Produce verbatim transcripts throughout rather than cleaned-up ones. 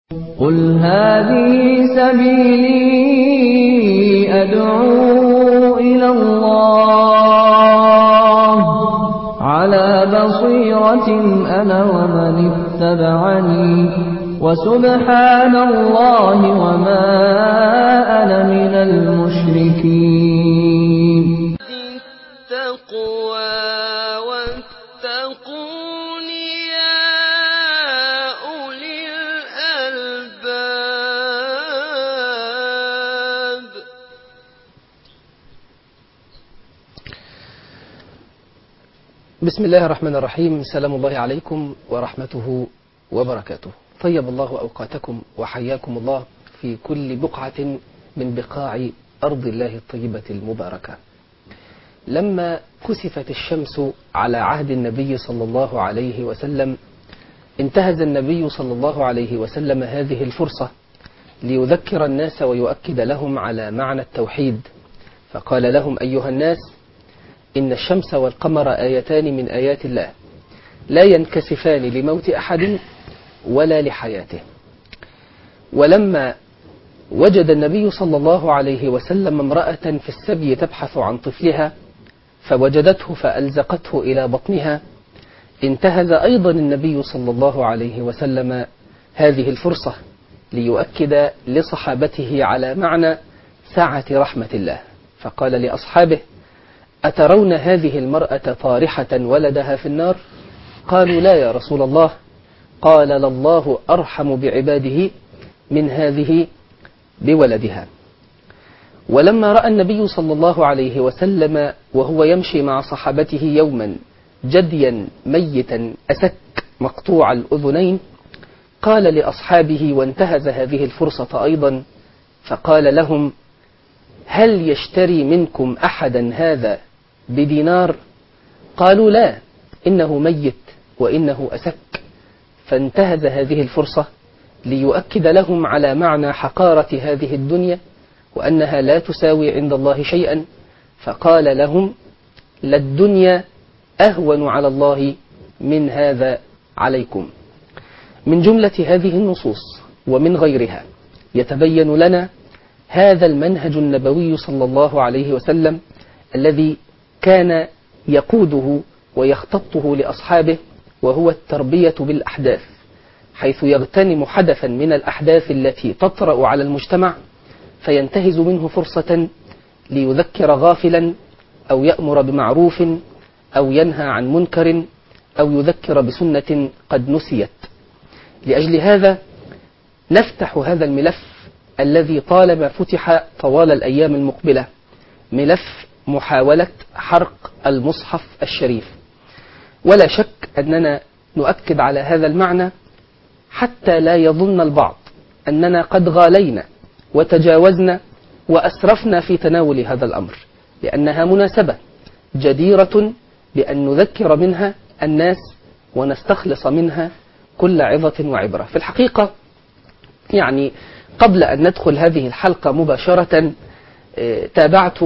قل هذه سبيلي أدعو إلى الله على بصيرة أنا ومن اتبعني وسبحان الله وما أنا من المشركين. التقوى واتقون يا أولي الألباب. بسم الله الرحمن الرحيم. سلام الله عليكم ورحمته وبركاته. طيب الله أوقاتكم وحياكم الله في كل بقعة من بقاع أرض الله الطيبة المباركة. لما كسفت الشمس على عهد النبي صلى الله عليه وسلم، انتهز النبي صلى الله عليه وسلم هذه الفرصة ليذكر الناس ويؤكد لهم على معنى التوحيد، فقال لهم: أيها الناس، إن الشمس والقمر آيتان من آيات الله لا ينكسفان لموت أحد ولا لحياته. ولما وجد النبي صلى الله عليه وسلم امرأة في السبي تبحث عن طفلها فوجدته فألزقته إلى بطنها، انتهز أيضا النبي صلى الله عليه وسلم هذه الفرصة ليؤكد لصحابته على معنى سعة رحمة الله، فقال لأصحابه: أترون هذه المرأة طارحة ولدها في النار؟ قالوا: لا يا رسول الله. قال: لله أرحم بعباده من هذه بولدها. ولما رأى النبي صلى الله عليه وسلم وهو يمشي مع صحابته يوما جديا ميتا أسك مقطوع الأذنين، قال لأصحابه وانتهز هذه الفرصة أيضا فقال لهم: هل يشتري منكم أحدا هذا بدينار؟ قالوا: لا، إنه ميت وإنه أسك. فانتهز هذه الفرصة ليؤكد لهم على معنى حقارة هذه الدنيا وأنها لا تساوي عند الله شيئا، فقال لهم: للدنيا أهون على الله من هذا عليكم. من جملة هذه النصوص ومن غيرها يتبين لنا هذا المنهج النبوي صلى الله عليه وسلم الذي كان يقوده ويخططه لأصحابه، وهو التربية بالأحداث، حيث يغتنم حدثا من الأحداث التي تطرأ على المجتمع فينتهز منه فرصة ليذكر غافلا أو يأمر بمعروف أو ينهى عن منكر أو يذكر بسنة قد نسيت. لأجل هذا نفتح هذا الملف الذي طالما فتح طوال الأيام المقبلة، ملف محاولة حرق المصحف الشريف. ولا شك أننا نؤكد على هذا المعنى حتى لا يظن البعض أننا قد غالينا وتجاوزنا وأسرفنا في تناول هذا الأمر، لأنها مناسبة جديرة بأن نذكر منها الناس ونستخلص منها كل عظة وعبرة. في الحقيقة يعني قبل أن ندخل هذه الحلقة مباشرة تابعت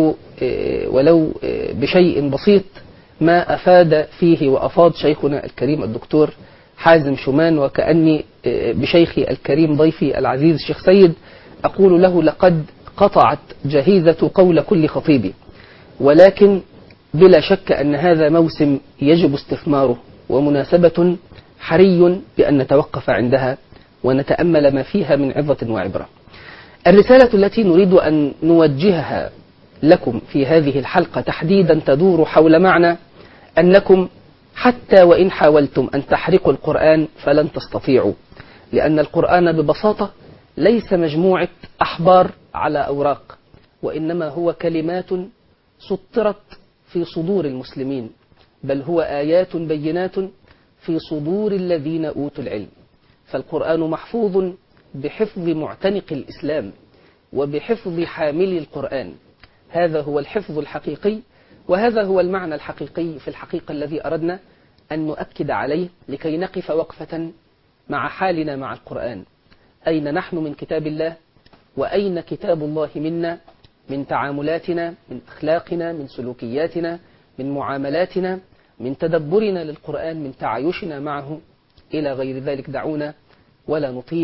ولو بشيء بسيط ما أفاد فيه وأفاض شيخنا الكريم الدكتور حازم شومان، وكأني بشيخي الكريم ضيفي العزيز الشيخ سيد أقول له: لقد قطعت جهيزة قول كل خطيب. ولكن بلا شك أن هذا موسم يجب استثماره ومناسبة حري بأن نتوقف عندها ونتأمل ما فيها من عظة وعبرة. الرسالة التي نريد أن نوجهها لكم في هذه الحلقة تحديدا تدور حول معنى أنكم حتى وإن حاولتم أن تحرقوا القرآن فلن تستطيعوا، لأن القرآن ببساطة ليس مجموعة أحبار على أوراق، وإنما هو كلمات سطرت في صدور المسلمين، بل هو آيات بينات في صدور الذين أوتوا العلم. فالقرآن محفوظ بحفظ معتنق الإسلام وبحفظ حامل القرآن. هذا هو الحفظ الحقيقي، وهذا هو المعنى الحقيقي في الحقيقة الذي أردنا أن نؤكد عليه لكي نقف وقفة مع حالنا مع القرآن. أين نحن من كتاب الله؟ وأين كتاب الله منا؟ من تعاملاتنا، من أخلاقنا، من سلوكياتنا، من معاملاتنا، من تدبرنا للقرآن، من تعايشنا معه إلى غير ذلك. دعونا ولا نطيل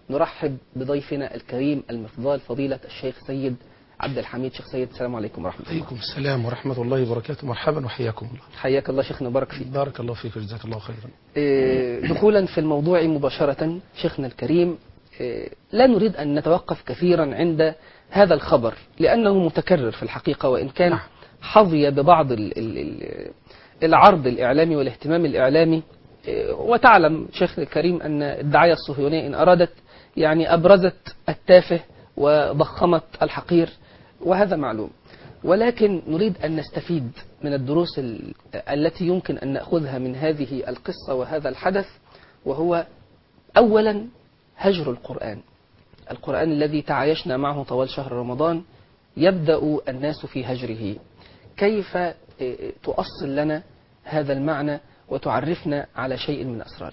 نرحب بضيفنا الكريم المفضال فضيلة الشيخ سيد عبد الحميد. شيخ سيد السلام عليكم ورحمة الله. عليكم السلام ورحمة الله وبركاته. مرحبا وحياكم الله. حياك الله شيخنا، بارك فيك. بارك الله فيك وجزاك الله خيرا. إيه، دخولا في الموضوع مباشرة شيخنا الكريم، إيه، لا نريد أن نتوقف كثيرا عند هذا الخبر لأنه متكرر في الحقيقة، وإن كان حظي ببعض ال ال العرض الإعلامي والاهتمام الإعلامي. إيه، وتعلم شيخنا الكريم أن الدعاية الصهيونية إن أرادت يعني أبرزت التافه وضخمت الحقير، وهذا معلوم، ولكن نريد أن نستفيد من الدروس التي يمكن أن نأخذها من هذه القصة وهذا الحدث، وهو أولا هجر القرآن. القرآن الذي تعايشنا معه طوال شهر رمضان يبدأ الناس في هجره. كيف تؤصل لنا هذا المعنى وتعرفنا على شيء من أسراره؟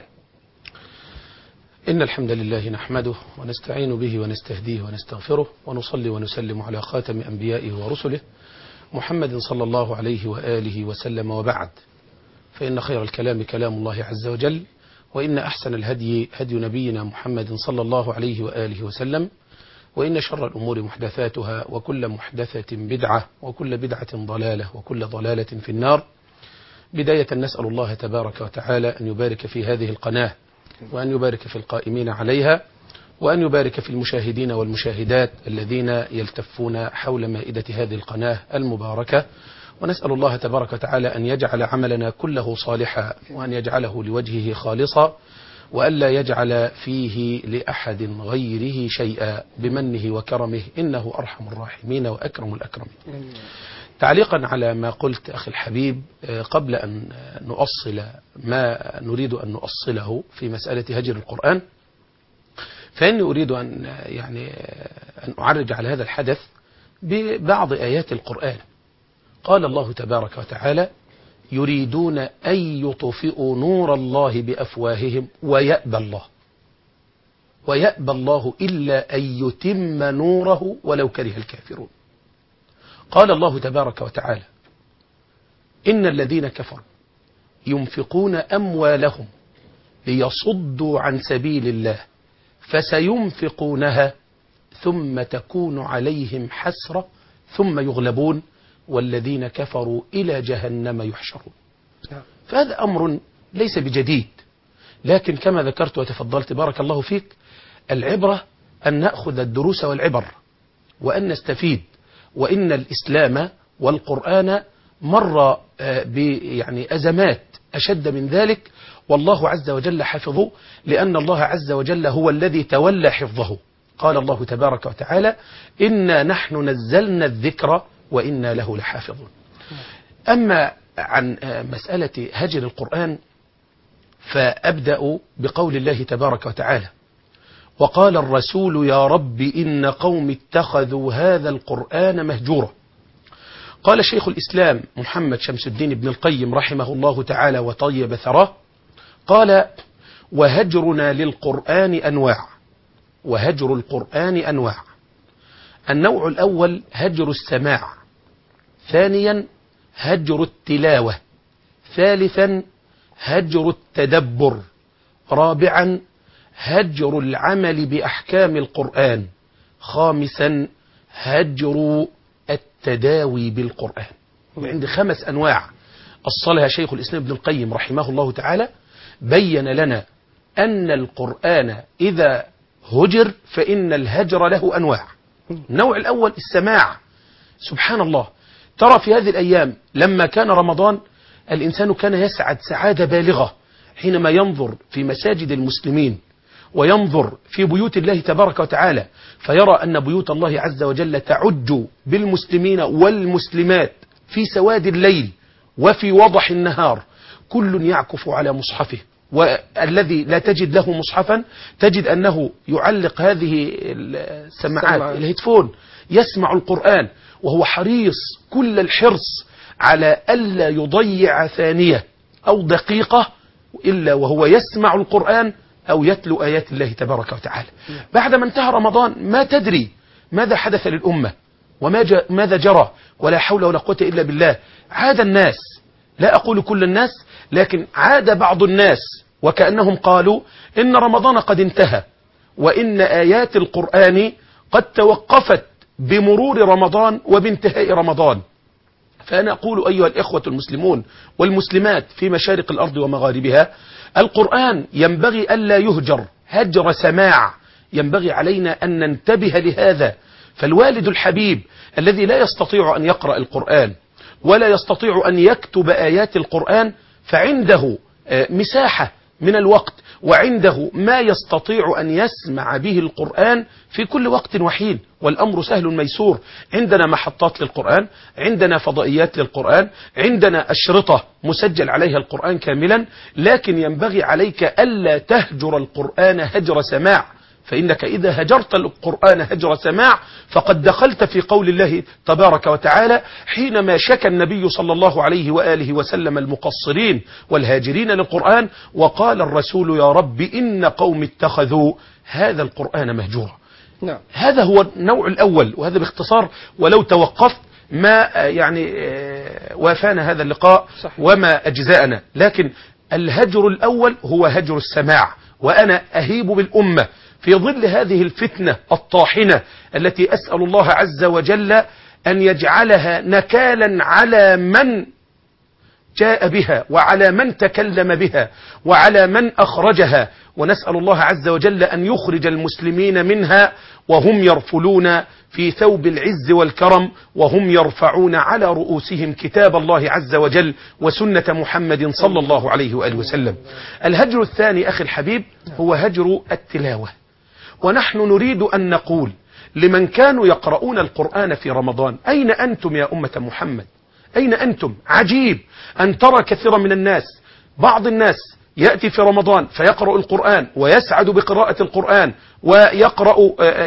إن الحمد لله نحمده ونستعين به ونستهديه ونستغفره، ونصلي ونسلم على خاتم أنبيائه ورسله محمد صلى الله عليه وآله وسلم، وبعد، فإن خير الكلام كلام الله عز وجل، وإن أحسن الهدي هدي نبينا محمد صلى الله عليه وآله وسلم، وإن شر الأمور محدثاتها، وكل محدثة بدعة، وكل بدعة ضلالة، وكل ضلالة في النار. بداية نسأل الله تبارك وتعالى أن يبارك في هذه القناة، وأن يبارك في القائمين عليها، وأن يبارك في المشاهدين والمشاهدات الذين يلتفون حول مائدة هذه القناة المباركة. ونسأل الله تبارك وتعالى أن يجعل عملنا كله صالحا، وأن يجعله لوجهه خالصا، وألا يجعل فيه لأحد غيره شيئا بمنه وكرمه، إنه أرحم الراحمين وأكرم الأكرمين. تعليقا على ما قلت أخي الحبيب، قبل أن نؤصل ما نريد أن نؤصله في مسألة هجر القرآن، فإني أريد أن يعني أن أعرج على هذا الحدث ببعض آيات القرآن. قال الله تبارك وتعالى: يريدون أن يطفئوا نور الله بأفواههم ويأبى الله ويأبى الله إلا أن يتم نوره ولو كره الكافرون. قال الله تبارك وتعالى: إن الذين كفروا ينفقون أموالهم ليصدوا عن سبيل الله فسينفقونها ثم تكون عليهم حسرة ثم يغلبون والذين كفروا إلى جهنم يحشرون. فهذا أمر ليس بجديد، لكن كما ذكرت وتفضلت بارك الله فيك، العبرة أن نأخذ الدروس والعبر وأن نستفيد. وإن الإسلام والقرآن مر يعني أزمات أشد من ذلك، والله عز وجل حفظه، لأن الله عز وجل هو الذي تولى حفظه. قال الله تبارك وتعالى: إنا نحن نزلنا الذكر وإنا له لحافظون. أما عن مسألة هجر القرآن فأبدأ بقول الله تبارك وتعالى: وقال الرسول يا رب إن قوم اتخذوا هذا القرآن مهجورا. قال شيخ الإسلام محمد شمس الدين ابن القيم رحمه الله تعالى وطيب ثراه، قال: وهجرنا للقرآن أنواع، وهجر القرآن أنواع. النوع الأول هجر السماع، ثانيا هجر التلاوة، ثالثا هجر التدبر، رابعا هجر العمل بأحكام القرآن، خامسا هجر التداوي بالقرآن. وعند خمس أنواع أصلها شيخ الإسلام ابن القيم رحمه الله تعالى، بين لنا أن القرآن إذا هجر فإن الهجر له أنواع. النوع الأول السماع. سبحان الله، ترى في هذه الأيام لما كان رمضان الإنسان كان يسعد سعادة بالغة حينما ينظر في مساجد المسلمين وينظر في بيوت الله تبارك وتعالى، فيرى أن بيوت الله عز وجل تعج بالمسلمين والمسلمات في سواد الليل وفي وضح النهار، كل يعكف على مصحفه، والذي لا تجد له مصحفا تجد أنه يعلق هذه السماعات الهيدفون يسمع القرآن، وهو حريص كل الحرص على ألا يضيع ثانية أو دقيقة إلا وهو يسمع القرآن أو يتلو آيات الله تبارك وتعالى. بعدما انتهى رمضان ما تدري ماذا حدث للأمة وماذا جرى، ولا حول ولا قوة إلا بالله. عاد الناس، لا أقول كل الناس، لكن عاد بعض الناس وكأنهم قالوا إن رمضان قد انتهى وإن آيات القرآن قد توقفت بمرور رمضان وبانتهاء رمضان. فأنا أقول أيها الإخوة المسلمون والمسلمات في مشارق الأرض ومغاربها، القرآن ينبغي ألا يهجر هجر سماع، ينبغي علينا أن ننتبه لهذا. فالوالد الحبيب الذي لا يستطيع أن يقرأ القرآن ولا يستطيع أن يكتب آيات القرآن، فعنده مساحة من الوقت وعنده ما يستطيع أن يسمع به القرآن في كل وقت وحين، والأمر سهل ميسور. عندنا محطات للقرآن، عندنا فضائيات للقرآن، عندنا أشرطة مسجل عليها القرآن كاملا، لكن ينبغي عليك ألا تهجر القرآن هجر سماع، فإنك إذا هجرت القرآن هجر سماع فقد دخلت في قول الله تبارك وتعالى حينما شكى النبي صلى الله عليه وآله وسلم المقصرين والهاجرين للقرآن، وقال الرسول يا رب إن قوم اتخذوا هذا القرآن مهجورا. نعم. هذا هو النوع الأول، وهذا باختصار، ولو توقفت ما يعني وافانا هذا اللقاء صحيح. وما أجزاءنا. لكن الهجر الأول هو هجر السماع، وأنا أهيب بالأمة في ظل هذه الفتنة الطاحنة التي أسأل الله عز وجل أن يجعلها نكالا على من جاء بها وعلى من تكلم بها وعلى من أخرجها، ونسأل الله عز وجل أن يخرج المسلمين منها وهم يرفلون في ثوب العز والكرم، وهم يرفعون على رؤوسهم كتاب الله عز وجل وسنة محمد صلى الله عليه وآله وسلم. الهجر الثاني أخي الحبيب هو هجر التلاوة. ونحن نريد أن نقول لمن كانوا يقرؤون القرآن في رمضان: أين أنتم يا أمة محمد؟ أين أنتم؟ عجيب أن ترى كثيرا من الناس، بعض الناس يأتي في رمضان فيقرأ القرآن ويسعد بقراءة القرآن ويقرأ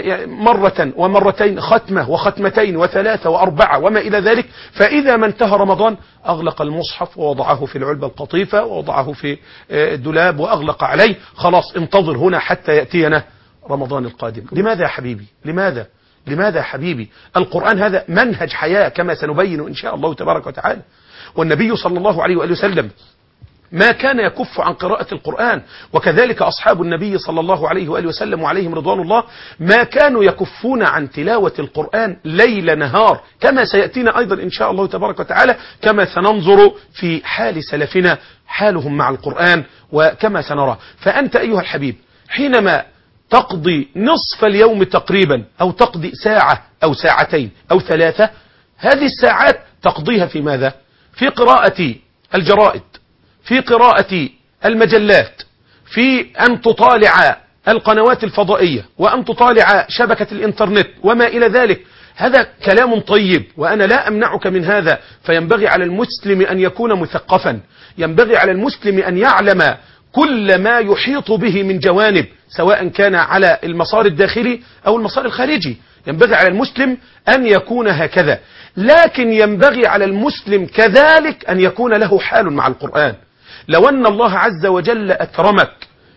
مرة ومرتين ختمة وختمتين وثلاثة وأربعة وما إلى ذلك، فإذا ما انتهى رمضان أغلق المصحف ووضعه في العلبة القطيفة ووضعه في الدولاب وأغلق عليه، خلاص انتظر هنا حتى يأتينا رمضان القادم. لماذا يا حبيبي؟ لماذا؟ لماذا يا حبيبي؟ القرآن هذا منهج حياة كما سنبين إن شاء الله تبارك وتعالى. والنبي صلى الله عليه وآله وسلم ما كان يكف عن قراءة القرآن، وكذلك أصحاب النبي صلى الله عليه وآله وسلم وعليهم رضوان الله ما كانوا يكفون عن تلاوة القرآن ليل نهار، كما سيأتينا أيضا إن شاء الله تبارك وتعالى، كما سننظر في حال سلفنا حالهم مع القرآن وكما سنرى. فأنت أيها الحبيب حينما تقضي نصف اليوم تقريبا أو تقضي ساعة أو ساعتين أو ثلاثة، هذه الساعات تقضيها في ماذا؟ في قراءة الجرائد، في قراءة المجلات، في أن تطالع القنوات الفضائية وأن تطالع شبكة الإنترنت وما إلى ذلك. هذا كلام طيب وأنا لا أمنعك من هذا، فينبغي على المسلم أن يكون مثقفا، ينبغي على المسلم أن يعلم كل ما يحيط به من جوانب، سواء كان على المسار الداخلي أو المسار الخارجي. ينبغي على المسلم أن يكون هكذا، لكن ينبغي على المسلم كذلك أن يكون له حال مع القرآن. لو أن الله عز وجل أكرمك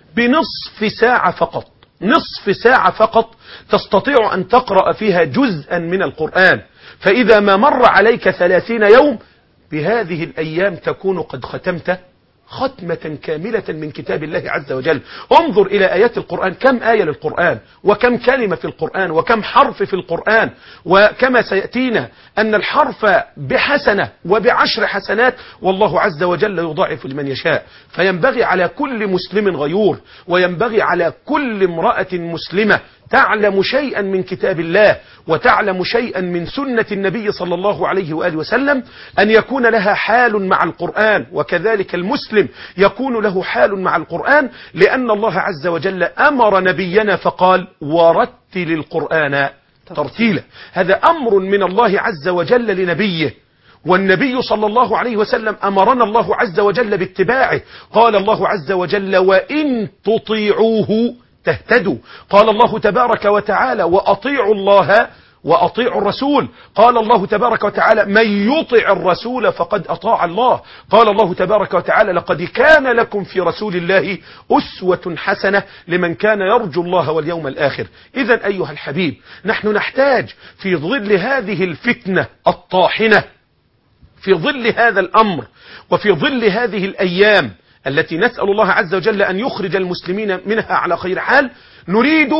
بنصف ساعة فقط، نصف ساعة فقط تستطيع أن تقرأ فيها جزءا من القرآن، فإذا ما مر عليك ثلاثين يوم بهذه الأيام تكون قد ختمت ختمة كاملة من كتاب الله عز وجل. انظر إلى آيات القرآن، كم آية للقرآن وكم كلمة في القرآن وكم حرف في القرآن، وكما سيأتينا أن الحرف بحسنة وبعشر حسنات، والله عز وجل يضاعف لمن يشاء. فينبغي على كل مسلم غيور وينبغي على كل امرأة مسلمة تعلم شيئا من كتاب الله وتعلم شيئا من سنة النبي صلى الله عليه وآله وسلم أن يكون لها حال مع القرآن، وكذلك المسلم يكون له حال مع القرآن، لأن الله عز وجل أمر نبينا فقال ورتل القرآن ترتيلا. هذا أمر من الله عز وجل لنبيه، والنبي صلى الله عليه وسلم أمرنا الله عز وجل باتباعه. قال الله عز وجل وإن تطيعوه تهتدوا. قال الله تبارك وتعالى وأطيعوا الله وأطيعوا الرسول. قال الله تبارك وتعالى من يطع الرسول فقد أطاع الله. قال الله تبارك وتعالى لقد كان لكم في رسول الله أسوة حسنة لمن كان يرجو الله واليوم الآخر. إذن أيها الحبيب نحن نحتاج في ظل هذه الفتنة الطاحنة، في ظل هذا الأمر وفي ظل هذه الأيام التي نسأل الله عز وجل أن يخرج المسلمين منها على خير حال، نريد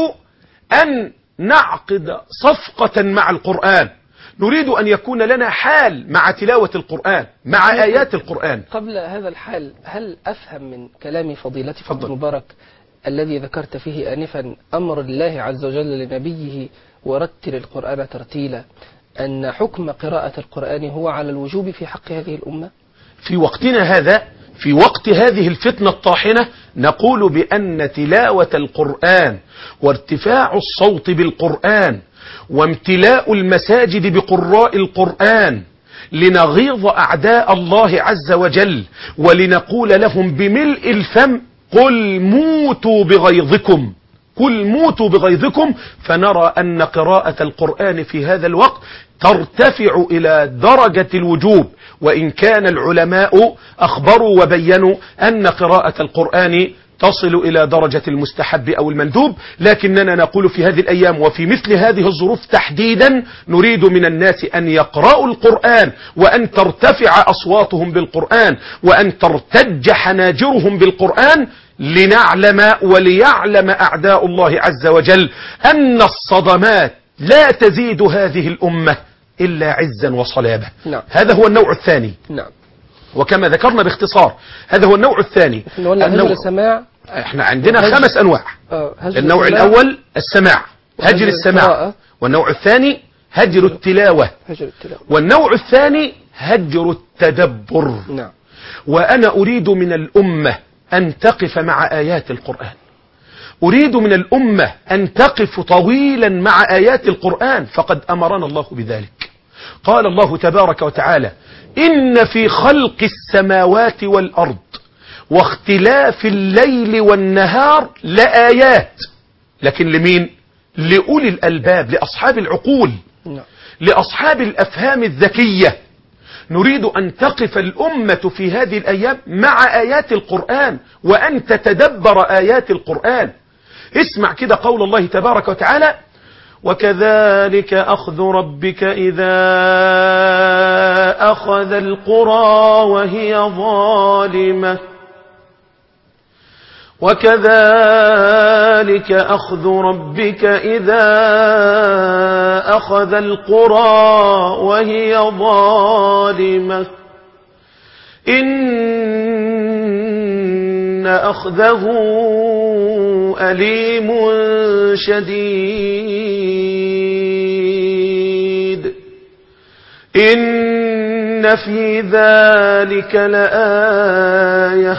أن نعقد صفقة مع القرآن، نريد أن يكون لنا حال مع تلاوة القرآن، مع آيات القرآن. قبل هذا الحال، هل أفهم من كلام فضيلتي فضل المبارك الذي ذكرت فيه آنفا أمر الله عز وجل لنبيه ورتل القرآن ترتيلا أن حكم قراءة القرآن هو على الوجوب في حق هذه الأمة؟ في وقتنا هذا، في وقت هذه الفتنة الطاحنة، نقول بأن تلاوة القرآن وارتفاع الصوت بالقرآن وامتلاء المساجد بقراء القرآن لنغيظ أعداء الله عز وجل ولنقول لهم بملء الفم قل موتوا بغيظكم، قل موتوا بغيظكم، فنرى أن قراءة القرآن في هذا الوقت ترتفع إلى درجة الوجوب، وإن كان العلماء أخبروا وبينوا أن قراءة القرآن تصل إلى درجة المستحب أو المندوب، لكننا نقول في هذه الأيام وفي مثل هذه الظروف تحديدا نريد من الناس أن يقرأوا القرآن وأن ترتفع أصواتهم بالقرآن وأن ترتج حناجرهم بالقرآن، لنعلم وليعلم أعداء الله عز وجل أن الصدمات لا تزيد هذه الأمة إلا عزا وصلابة. نعم. هذا هو النوع الثاني. نعم. وكما ذكرنا باختصار هذا هو النوع الثاني. النوع السماع، احنا عندنا خمس أنواع. النوع الأول السماع، هجر السماع، والنوع الثاني هجر التلاوة، والنوع الثاني هجر التدبر. نعم. وأنا أريد من الأمة أن تقف مع آيات القرآن، أريد من الأمة أن تقف طويلا مع آيات القرآن، فقد أمرنا الله بذلك. قال الله تبارك وتعالى إن في خلق السماوات والأرض واختلاف الليل والنهار لآيات، لكن لمين؟ لأولي الألباب، لأصحاب العقول، لأصحاب الأفهام الذكية. نريد أن تقف الأمة في هذه الأيام مع آيات القرآن وأن تتدبر آيات القرآن. اسمع كده قول الله تبارك وتعالى وكذلك أخذ ربك إذا أخذ القرى وهي ظالمة وكذلك أخذ ربك إذا أخذ القرى وهي ظالمة إن أخذه أليم شديد إن في ذلك لآية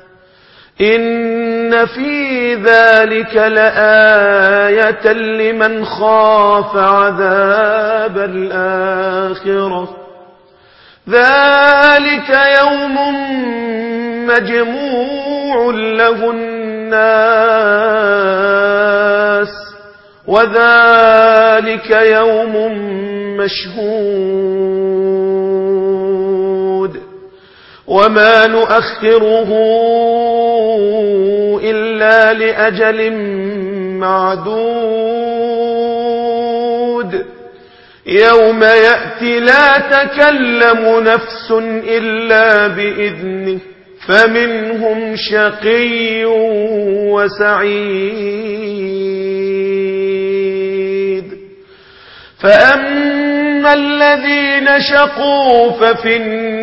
إن في ذلك لآية لمن خاف عذاب الآخرة ذلك يوم مجموع له الناس وذلك يوم مشهود وما نؤخره إلا لأجل معدود يوم يأتي لا تكلم نفس إلا بإذنه فمنهم شقي وسعيد فأما الذين شقوا ففي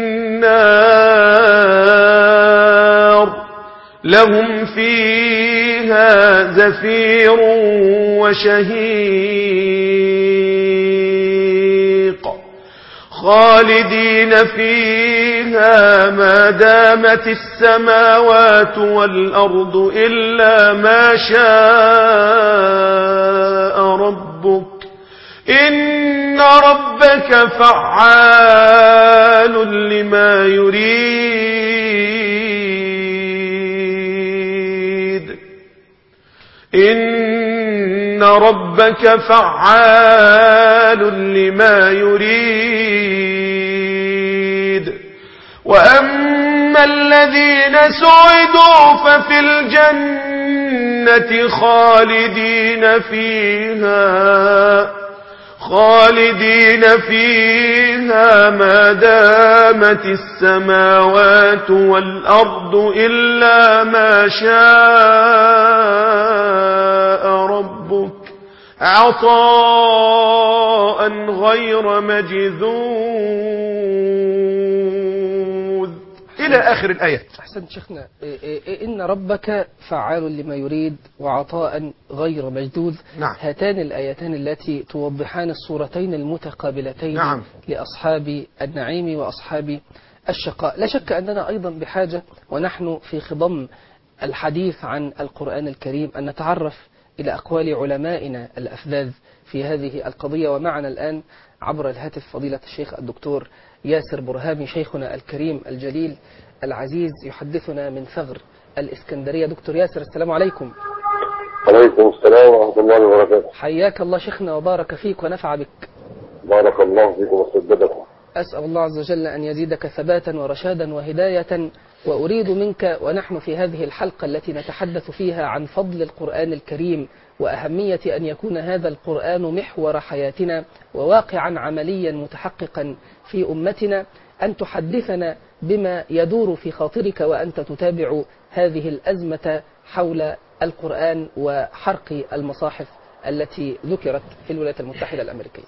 النار لهم فيها زفير وشهيق خالدين فيها ما دامت السماوات والأرض إلا ما شاء ربك إن ربك فعال لما يريد إن ربك فعال لما يريد وأما الذين سعدوا ففي الجنة خالدين فيها خالدين فيها ما دامت السماوات والأرض إلا ما شاء ربك عطاء غير مجذوذ إلى آخر الآية. أحسنت شيخنا. إن ربك فعال لما يريد وعطاء غير مجذوذ. نعم. هاتان الآيتان التي توضحان الصورتين المتقابلتين نعم. لأصحاب النعيم وأصحاب الشقاء. لا شك أننا أيضا بحاجة ونحن في خضم الحديث عن القرآن الكريم أن نتعرف إلى أقوال علمائنا الأفذاذ في هذه القضية. ومعنا الآن عبر الهاتف فضيلة الشيخ الدكتور ياسر برهامي، شيخنا الكريم الجليل العزيز، يحدثنا من ثغر الإسكندرية. دكتور ياسر، السلام عليكم. عليكم السلام ورحمة الله وبركاته. حياك الله شيخنا وبارك فيك ونفع بك. بارك الله فيكم وسددكم. أسأل الله عز وجل أن يزيدك ثباتا ورشادا وهداية. وأريد منك ونحن في هذه الحلقة التي نتحدث فيها عن فضل القرآن الكريم وأهمية أن يكون هذا القرآن محور حياتنا وواقعا عمليا متحققا في أمتنا، أن تحدثنا بما يدور في خاطرك وأنت تتابع هذه الأزمة حول القرآن وحرق المصاحف التي ذكرت في الولايات المتحدة الأمريكية.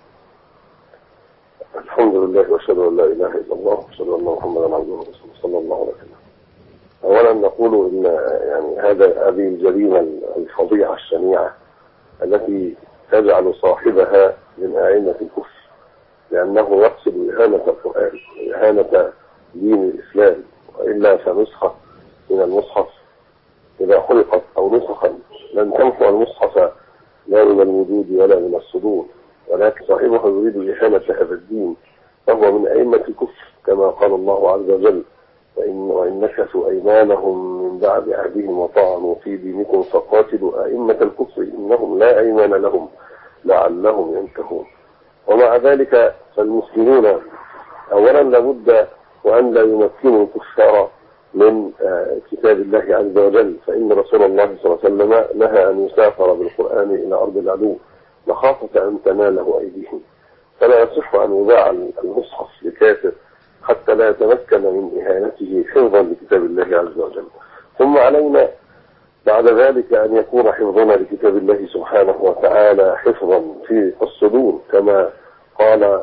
الحمد لله وأشهد أن لا إله إلا الله وأشهد أن محمدا عبده ورسوله صلى الله عليه وسلم. أولا نقول إن يعني هذا هذه الجريمة الفظيعة الشنيعة التي تجعل صاحبها من أئمة الكفر، لأنه يقصد إهانة القرآن وإهانة دين الإسلام، وإلا فنسخة من المصحف إذا خلقت أو نسخا لن تمحو المصحف لا من الوجود ولا من الصدور، ولكن صاحبها يريد إهانة هذا الدين فهو من أئمة الكفر كما قال الله عز وجل: وإن نكثوا أيمانهم من بعد عهدهم وطعنوا في دينكم فقاتلوا أئمة الكفر إنهم لا أيمان لهم لعلهم ينتهون. ومع ذلك فالمسلمون أولا لابد وأن لا يمكنوا الكفار من كتاب الله عز وجل، فإن رسول الله صلى الله عليه وسلم نهى أن يسافر بالقرآن إلى أرض العدو مخافة أن تناله أيديهم، فلا يصح أن يباع المصحف لكافر حتى لا يتمكن من إهانته حفظا لكتاب الله عز وجل. ثم علينا بعد ذلك أن يكون حفظنا لكتاب الله سبحانه وتعالى حفظا في الصدور، كما قال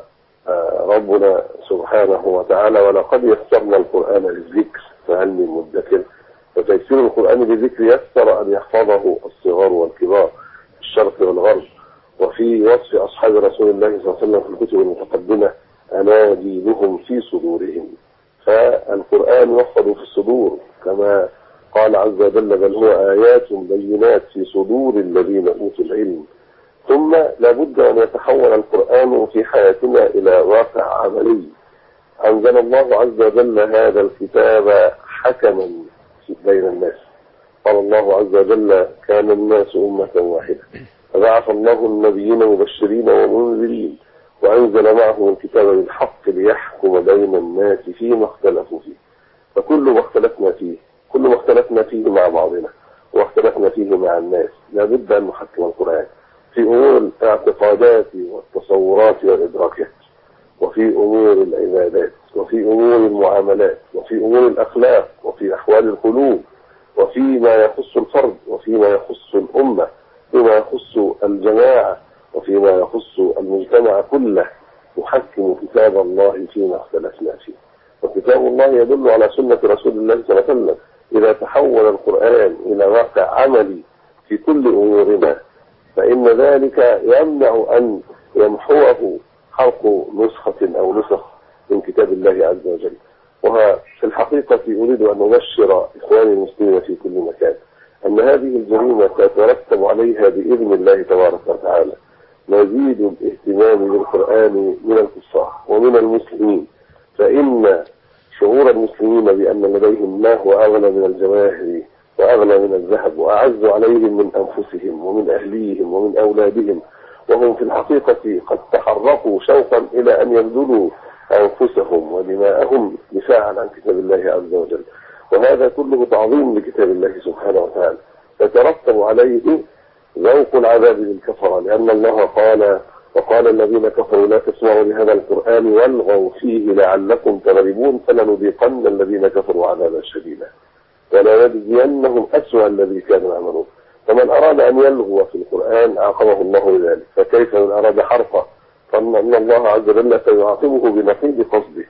ربنا سبحانه وتعالى: ولقد يسرنا القرآن للذكر فهل من مدكر. فتيسير القرآن للذكر يسر أن يحفظه الصغار والكبار في الشرق والغرب. وفي وصف أصحاب رسول الله صلى الله عليه وسلم في الكتب المتقدمة: أناجيلهم في صدورهم. فالقرآن يحفظ في الصدور كما قال عز وجل: بل هو آيات بينات في صدور الذين أوتوا العلم. ثم لابد أن يتحول القرآن في حياتنا إلى واقع عملي. أنزل الله عز وجل هذا الكتاب حكما بين الناس. قال الله عز وجل: كان الناس أمة واحدة فبعث الله النبيين مبشرين ومنذرين وأنزل معهم الكتاب بالحق ليحكم بين الناس فيما اختلفوا فيه. فكل ما اختلفنا فيه كل ما اختلفنا فيه مع بعضنا واختلفنا فيه مع الناس لابد أن نحكم القرآن في أمور الاعتقادات والتصورات والإدراكات، وفي أمور العبادات، وفي أمور المعاملات، وفي أمور الأخلاق، وفي أحوال القلوب، وفيما يخص الفرد، وفيما يخص الأمة، فيما يخص الجماعة، وفيما يخص المجتمع كله. نحكم كتاب الله فيما اختلفنا فيه. وكتاب الله يدل على سنة رسول الله صلى الله عليه وسلم. إذا تحول القرآن إلى واقع عملي في كل أمورنا فإن ذلك يمنع أن يمحوه حرق نسخة أو نسخ من كتاب الله عز وجل. وفي الحقيقة أريد أن أبشر إخواني المسلمين في كل مكان أن هذه الجريمة سيترتب عليها بإذن الله تبارك وتعالى مزيد الاهتمام بالقرآن من الكفار ومن المسلمين، فإن شعور المسلمين بأن لديهم ما هو أغلى من الجواهر وأغلى من الذهب وأعز عليهم من أنفسهم ومن أهليهم ومن أولادهم، وهم في الحقيقة قد تحركوا شوقا إلى أن يبذلوا أنفسهم ودماءهم دفاعا عن كتاب الله عز وجل. وهذا كله تعظيم لكتاب الله سبحانه وتعالى، يترتب عليه ذوق العذاب للكفرة، لأن الله قال: وقال الذين كفروا لا تسمعوا لهذا القرآن والغوا فيه لعلكم تغلبون فلنذيقن الذين كفروا عذابا شديدا ولا نجزينهم أسوأ الذي كانوا يعملون. فمن أراد أن يلغو في القرآن عاقبه الله لذلك، فكيف من أراد حرفه؟ فإن الله عز وجل سيعاقبه بنقيض قصده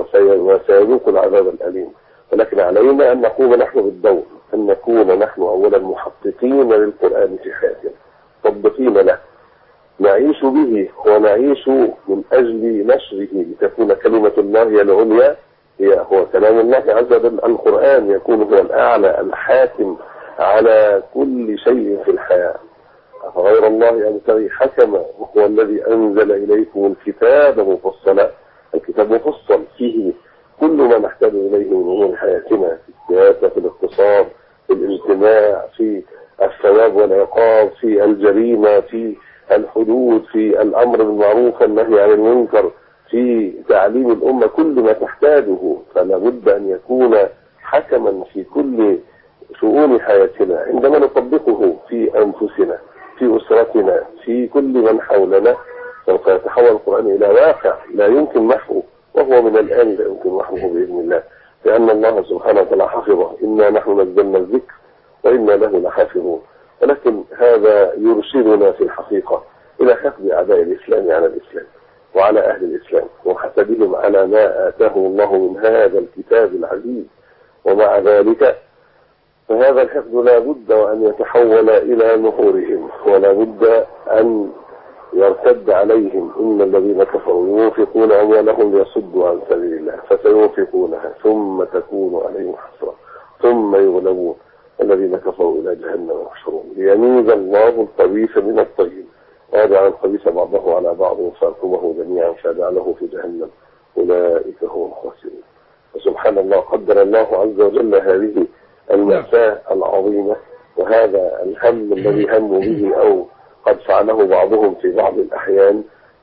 وسيذوق العذاب الأليم. ولكن علينا أن نقوم نحن بالدور، أن نكون نحن أولا محققين للقرآن في حياتنا مطبقين له، نعيش به ونعيش من أجل نشره لتكون كلمة الله هي العليا، هي هو كلام الله عز وجل. القرآن يكون هو الأعلى الحاكم على كل شيء في الحياة. أفغير الله أبتغي حكما وهو الذي أنزل إليكم الكتاب مفصلا. الكتاب مفصل فيه كل ما نحتاج إليه من أمور حياتنا، في السياسة، في الاقتصاد، في الاجتماع، في الثواب والعقاب، في الجريمة، في الحدود، في الأمر بالمعروف والنهي عن المنكر، في تعليم الأمة، كل ما تحتاجه. فلا بد أن يكون حكما في كل شؤون حياتنا. عندما نطبقه في أنفسنا، في أسرتنا، في كل من حولنا، سوف يتحول القرآن إلى واقع لا يمكن محوه، وهو من الآن لا يمكن محوه بإذن الله، لأن الله سبحانه وتعالى حفظه. إنا نحن نزلنا الذكر وإنا له لحافظون. ولكن هذا يرشدنا في الحقيقة إلى حقد أعداء الإسلام على الإسلام وعلى أهل الإسلام وحسدهم على ما آتاهم الله من هذا الكتاب العزيز. ومع ذلك فهذا الحقد لا بد وأن يتحول إلى نحورهم، ولا بد أن يرتد عليهم. إن الذين كفروا ينفقون أموالهم ليصدوا عن سبيل الله فسينفقونها ثم تكون عليهم حسرة ثم يغلبون الذين كفروا إلى جهنم يحشرون ليميز الله الخبيث من الطيب ويجعل الخبيث بعضه على بعض فيركمه جميعا فيجعله في جهنم أولئك هم الخاسرون. وسبحان الله قدر الله عز وجل هذه المأساة العظيمة وهذا الهم الذي هموا به أو قد فعله بعضهم في بعض الأحيان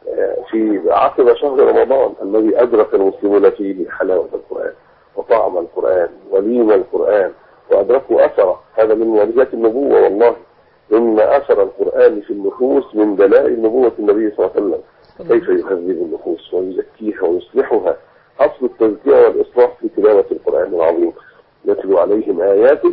في عقب شهر رمضان الذي أدرك المسلمون فيه حلاوة القرآن وطعم القرآن ولين القرآن وأدركوا أثره. هذا من معجزات النبوة والله، إن أثر القرآن في النفوس من دلائل نبوة النبي صلى الله عليه وسلم. كيف يهذب النفوس ويزكيها ويصلحها. أصل التزكية والإصلاح في تلاوة القرآن العظيم، يتلو عليهم آياته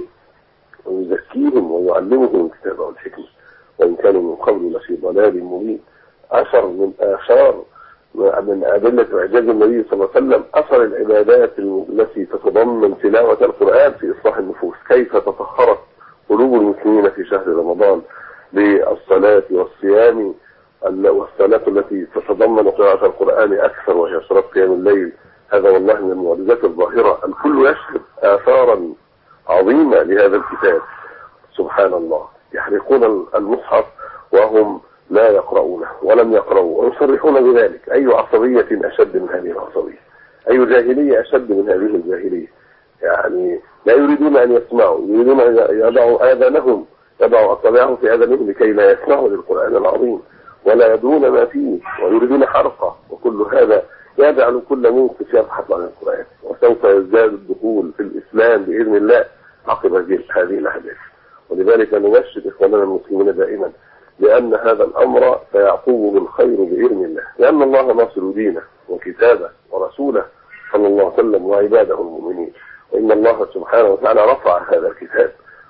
ويزكيهم ويعلمهم الكتاب والحكمة وإن كانوا من قبل لفي ضلال مبين. أثر من آثار من أدلة إعجاز النبي صلى الله عليه وسلم أثر العبادات التي تتضمن تلاوة القرآن في إصلاح النفوس. كيف تطهرت قلوب المسلمين في شهر رمضان بالصلاة والصيام، والصلاة التي تتضمن قراءة القرآن أكثر وهي صلاة قيام الليل. هذا والله من المعجزات الظاهرة. الكل يشهد آثارا عظيمة لهذا الكتاب. سبحان الله، يحرقون المصحف وهم لا يقرؤونه ولم يقرؤوا ويصرحون بذلك. أي عصبية أشد من هذه العصبية؟ أي جاهلية أشد من هذه الجاهلية؟ يعني لا يريدون أن يسمعوا، يريدون أن يضعوا آذانهم يضعوا أصابعهم في آذانهم لكي لا يسمعوا للقرآن العظيم ولا يدرون ما فيه ويريدون حرقه. وكل هذا يجعل كل موقف يبحث عن القرآن، وسوف يزداد الدخول في الإسلام بإذن الله عقب هذه الأحداث. ولذلك نبشر إخواننا المسلمين دائما لأن هذا الأمر سيعقوبه الخير بإذن الله، لأن الله ناصر دينه وكتابه ورسوله صلى الله عليه وسلم وعباده المؤمنين. وإن الله سبحانه وتعالى رفع هذا الكتاب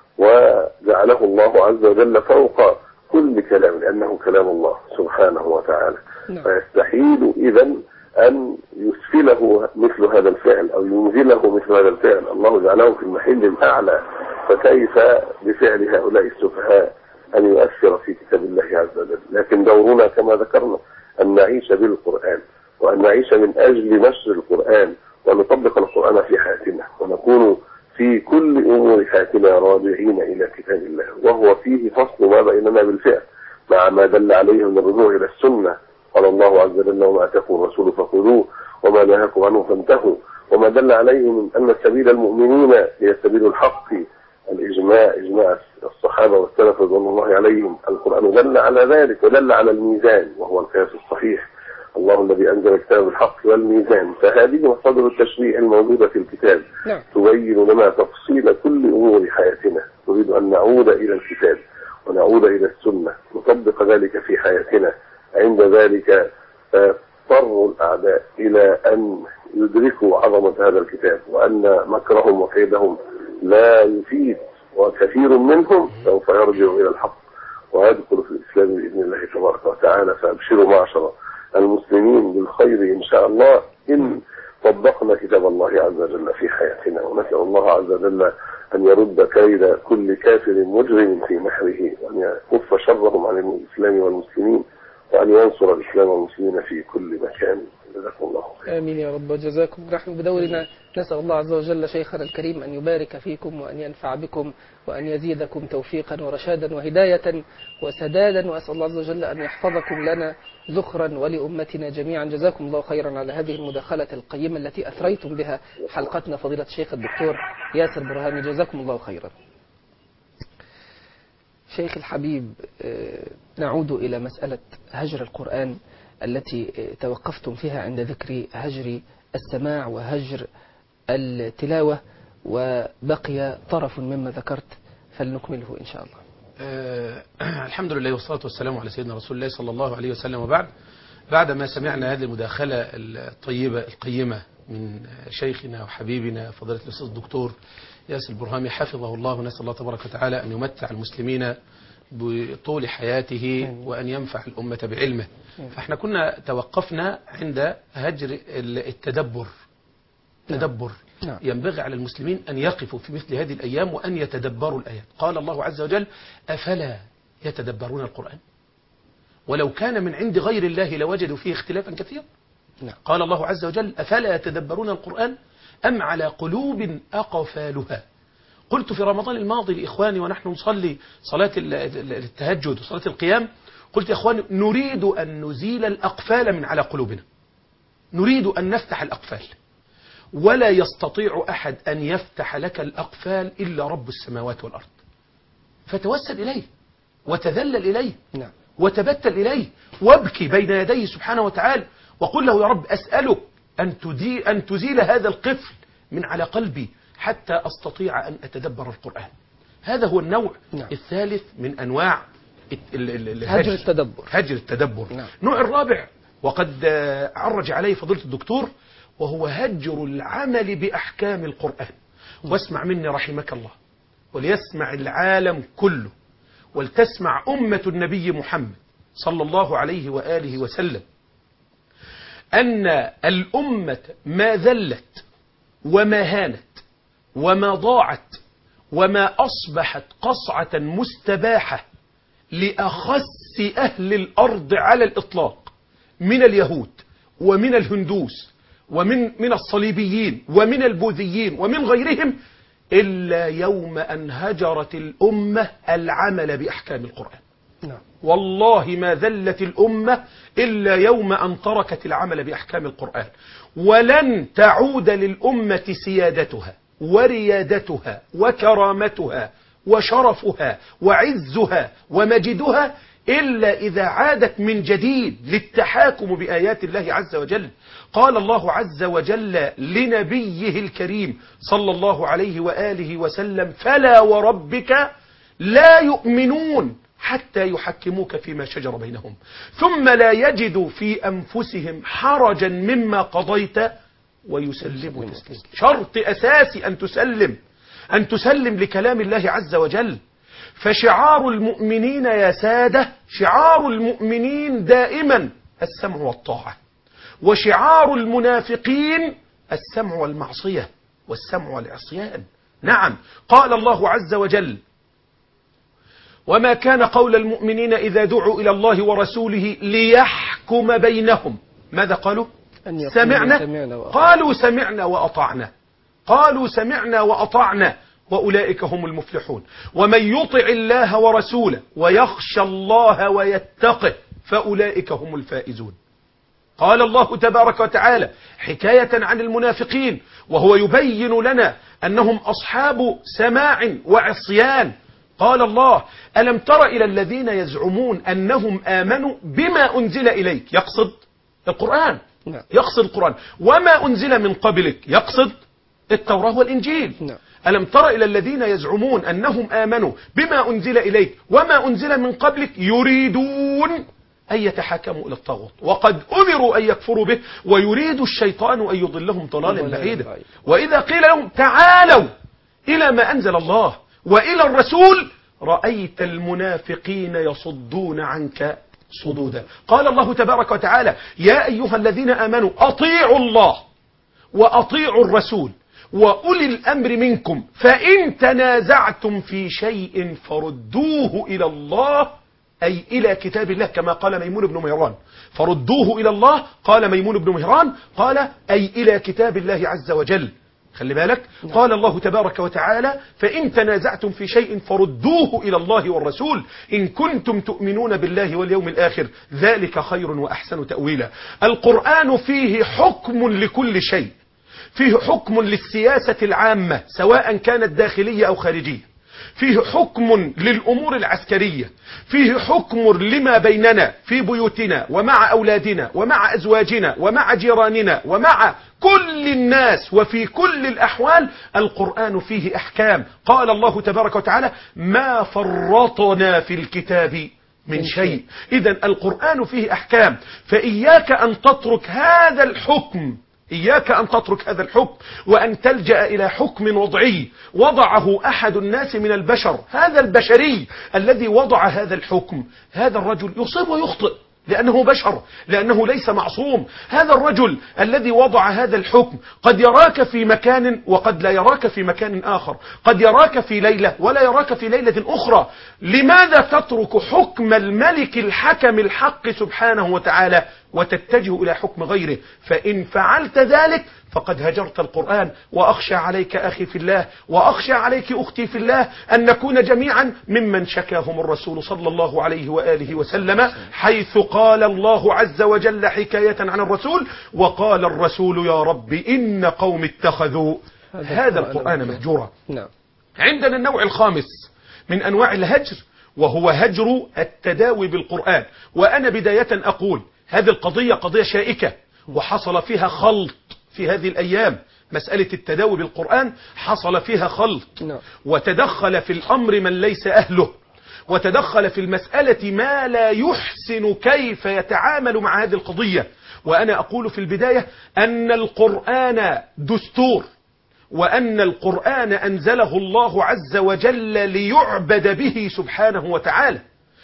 وجعله الله عز وجل فوق كل كلام لأنه كلام الله سبحانه وتعالى. فيستحيل إذن أن يسفله مثل هذا الفعل أو ينزله مثل هذا الفعل. الله جعله في المحل الأعلى، فكيف بفعل هؤلاء السفهاء أن يؤثر في كتاب الله عز وجل؟ لكن دورنا كما ذكرنا أن نعيش بالقرآن وأن نعيش من أجل نشر القرآن ونطبق القرآن في حياتنا ونكون في كل أمور حياتنا راجعين إلى كتاب الله، وهو فيه فصل ما بيننا بالفعل مع ما دل عليه من الرجوع إلى السنة. قال الله عز وجل وما آتاكم الرسول فخذوه وما نهاكم عنه فانتهوا، وما دل عليه من أن سبيل المؤمنين هي سبيل الحق. الإجماع إجماع الصحابة والسلف رضوان الله عليهم. القرآن دل على ذلك ودل على الميزان وهو القياس الصحيح. الله الذي أنزل الكتاب بالحق والميزان. فهذه مصادر التشريع الموجودة في الكتاب تبين لنا تفصيل كل أمور حياتنا. نريد أن نعود إلى الكتاب ونعود إلى السنة نطبق ذلك في حياتنا عند ذلك اضطروا الأعداء إلى أن يدركوا عظمة هذا الكتاب وأن مكرهم وكيدهم لا يفيد، وكثير منهم سوف يرجع إلى الحق ويدخل في الإسلام بإذن الله تبارك وتعالى. فأبشروا معشر المسلمين بالخير إن شاء الله إن طبقنا كتاب الله عز وجل في حياتنا، ونسأل الله عز وجل أن يرد كيد كل كافر مجرم في محره، وأن يكف شرهم عن الإسلام والمسلمين، وأن ينصر الإسلام والمسلمين في كل مكان. جزاكم الله خير. آمين يا رب وجزاكم. نحن بدورنا نسأل الله عز وجل شيخنا الكريم أن يبارك فيكم وأن ينفع بكم وأن يزيدكم توفيقا ورشادا وهداية وسدادا، وأسأل الله عز وجل أن يحفظكم لنا ذخرا ولأمتنا جميعا. جزاكم الله خيرا على هذه المداخلة القيمة التي أثريتم بها حلقتنا فضيلة الشيخ الدكتور ياسر برهامي، جزاكم الله خيرا. شيخ الحبيب، نعود إلى مسألة هجر القرآن التي توقفتم فيها عند ذكر هجر السماع وهجر التلاوة، وبقي طرف مما ذكرت فلنكمله إن شاء الله. أه الحمد لله والصلاة والسلام على سيدنا رسول الله صلى الله عليه وسلم، وبعد بعدما سمعنا هذه المداخلة الطيبة القيمة من شيخنا وحبيبنا فضيلة الأستاذ الدكتور ياسر برهامي حفظه الله، ونسأل الله تبارك وتعالى أن يمتع المسلمين بطول حياته وأن ينفع الأمة بعلمه. فاحنا كنا توقفنا عند هجر التدبر. تدبر نعم. ينبغي على المسلمين أن يقفوا في مثل هذه الأيام وأن يتدبروا الآيات. قال الله عز وجل: أفلا يتدبرون القرآن ولو كان من عند غير الله لوجدوا فيه اختلافا كثيرا. نعم. قال الله عز وجل: أفلا يتدبرون القرآن أم على قلوب أقفالها. قلت في رمضان الماضي لإخواني ونحن نصلي صلاة التهجد وصلاة القيام، قلت يا إخواني نريد أن نزيل الأقفال من على قلوبنا، نريد أن نفتح الأقفال، ولا يستطيع أحد أن يفتح لك الأقفال إلا رب السماوات والأرض. فتوسل إليه وتذلل إليه نعم. وتبتل إليه وابكي بين يديه سبحانه وتعالى وقل له: يا رب أسألك أن تزيل, أن تزيل هذا القفل من على قلبي حتى أستطيع أن أتدبر القرآن. هذا هو النوع نعم. الثالث من أنواع هجر التدبر. هجر التدبر. نعم. النوع الرابع وقد عرج عليه فضيلة الدكتور، وهو هجر العمل بأحكام القرآن. واسمع مني رحمك الله، وليسمع العالم كله، ولتسمع أمة النبي محمد صلى الله عليه وآله وسلم، أن الأمة ما ذلت وما هانت وما ضاعت وما أصبحت قصعة مستباحة لأخس أهل الأرض على الإطلاق من اليهود ومن الهندوس ومن من الصليبيين ومن البوذيين ومن غيرهم، إلا يوم أن هجرت الأمة العمل بأحكام القرآن. نعم. والله ما ذلت الأمة إلا يوم أن تركت العمل بأحكام القرآن. ولن تعود للأمة سيادتها وريادتها وكرامتها وشرفها وعزها ومجدها إلا إذا عادت من جديد للتحاكم بآيات الله عز وجل. قال الله عز وجل لنبيه الكريم صلى الله عليه وآله وسلم: فلا وربك لا يؤمنون حتى يحكموك فيما شجر بينهم ثم لا يجدوا في أنفسهم حرجا مما قضيت ويسلموا تسليما. شرط أساسي أن تسلم أن تسلم لكلام الله عز وجل. فشعار المؤمنين يا سادة، شعار المؤمنين دائما السمع والطاعة، وشعار المنافقين السمع والمعصية والسمع والعصيان. نعم، قال الله عز وجل: وما كان قول المؤمنين إذا دعوا إلى الله ورسوله ليحكم بينهم. ماذا قالوا؟ سمعنا, سمعنا قالوا سمعنا وأطعنا قالوا سمعنا وأطعنا وأولئك هم المفلحون. ومن يطع الله ورسوله ويخشى الله ويتقه فأولئك هم الفائزون. قال الله تبارك وتعالى حكاية عن المنافقين وهو يبين لنا أنهم أصحاب سماع وعصيان. قال الله: ألم تر إلى الذين يزعمون أنهم آمنوا بما أنزل إليك، يقصد القرآن، يقصد القرآن، وما أنزل من قبلك، يقصد التوراة والإنجيل. ألم تر إلى الذين يزعمون أنهم آمنوا بما أنزل إليك وما أنزل من قبلك يريدون أن يتحاكموا إلى الطاغوت، وقد أمروا أن يكفروا به، ويريد الشيطان أن يضلهم ضلالا بعيدا. وإذا قيل لهم تعالوا إلى ما أنزل الله وإلى الرسول رأيت المنافقين يصدون عنك صدودا. قال الله تبارك وتعالى يا أيها الذين آمنوا أطيعوا الله وأطيعوا الرسول وأولي الأمر منكم فإن تنازعتم في شيء فردوه إلى الله، أي إلى كتاب الله، كما قال ميمون بن مهران. فردوه إلى الله، قال ميمون بن مهران، قال أي إلى كتاب الله عز وجل. خلي بالك، قال الله تبارك وتعالى فإن تنازعتم في شيء فردوه إلى الله والرسول إن كنتم تؤمنون بالله واليوم الآخر ذلك خير وأحسن تأويلا. القرآن فيه حكم لكل شيء، فيه حكم للسياسة العامة سواء كانت داخلية أو خارجية، فيه حكم للأمور العسكرية، فيه حكم لما بيننا في بيوتنا ومع أولادنا ومع أزواجنا ومع جيراننا ومع كل الناس، وفي كل الأحوال القرآن فيه أحكام. قال الله تبارك وتعالى ما فرطنا في الكتاب من شيء. إذن القرآن فيه أحكام، فإياك أن تترك هذا الحكم إياك أن تترك هذا الحكم وأن تلجأ إلى حكم وضعي وضعه أحد الناس من البشر. هذا البشري الذي وضع هذا الحكم، هذا الرجل يصيب ويخطئ لأنه بشر، لأنه ليس معصوم. هذا الرجل الذي وضع هذا الحكم قد يراك في مكان وقد لا يراك في مكان آخر، قد يراك في ليلة ولا يراك في ليلة أخرى. لماذا تترك حكم الملك الحكم الحق سبحانه وتعالى وتتجه إلى حكم غيره؟ فإن فعلت ذلك فقد هجرت القرآن. وأخشى عليك أخي في الله وأخشى عليك أختي في الله أن نكون جميعا ممن شكاهم الرسول صلى الله عليه وآله وسلم، حيث قال الله عز وجل حكاية عن الرسول وقال الرسول يا رب إن قوم اتخذوا هذا القرآن مهجورا. عندنا النوع الخامس من أنواع الهجر وهو هجر التداوي بالقرآن. وأنا بداية أقول هذه القضية قضية شائكة وحصل فيها خلط في هذه الأيام. مسألة التداوي بالقرآن حصل فيها خلط وتدخل في الأمر من ليس أهله، وتدخل في المسألة ما لا يحسن كيف يتعامل مع هذه القضية. وأنا أقول في البداية أن القرآن دستور، وأن القرآن أنزله الله عز وجل ليعبد به سبحانه وتعالى،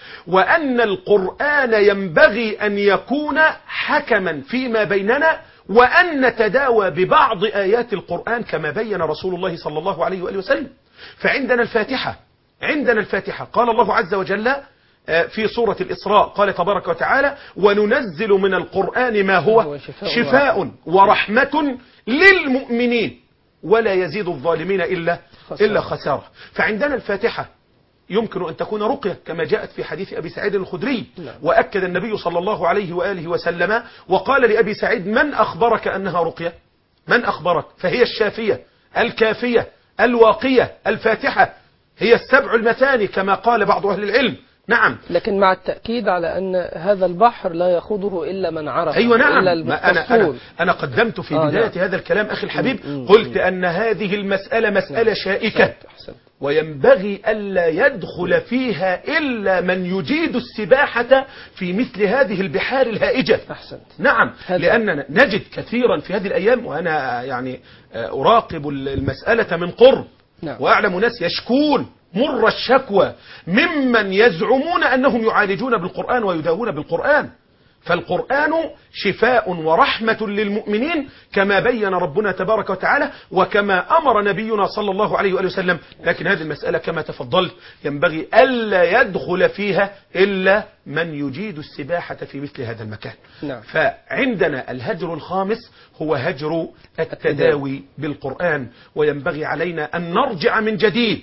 وأن القرآن ينبغي أن يكون حكما فيما بيننا، وأن نتداوى ببعض آيات القرآن كما بين رسول الله صلى الله عليه وآله وسلم. فعندنا الفاتحة عندنا الفاتحة قال الله عز وجل في سورة الإسراء قال تبارك وتعالى وننزل من القرآن ما هو شفاء ورحمة للمؤمنين ولا يزيد الظالمين إلا إلا خسارة. فعندنا الفاتحة يمكن أن تكون رقية كما جاءت في حديث أبي سعيد الخدري، وأكد النبي صلى الله عليه وآله وسلم وقال لأبي سعيد من أخبرك أنها رقية؟ من أخبرك؟ فهي الشافية الكافية الواقية. الفاتحة هي السبع المثاني كما قال بعض أهل العلم. نعم، لكن مع التأكيد على أن هذا البحر لا يخوضه إلا من عرف. أيوة نعم، إلا ما أنا, أنا, أنا قدمت في بداية آه نعم. هذا الكلام أخي الحبيب م- م- قلت أن هذه المسألة مسألة نعم. شائكة أحسن. وينبغي ألا يدخل فيها إلا من يجيد السباحة في مثل هذه البحار الهائجة. أحسنت. نعم، لأننا نجد كثيرا في هذه الأيام، وأنا يعني أراقب المسألة من قرب نعم. وأعلم ناس يشكون مر الشكوى ممن يزعمون أنهم يعالجون بالقرآن ويداوون بالقرآن. فالقرآن شفاء ورحمة للمؤمنين كما بين ربنا تبارك وتعالى وكما أمر نبينا صلى الله عليه وآله وسلم. لكن هذه المسألة كما تفضلت ينبغي ألا يدخل فيها إلا من يجيد السباحة في مثل هذا المكان. نعم. فعندنا الهجر الخامس هو هجر التداوي بالقرآن، وينبغي علينا أن نرجع من جديد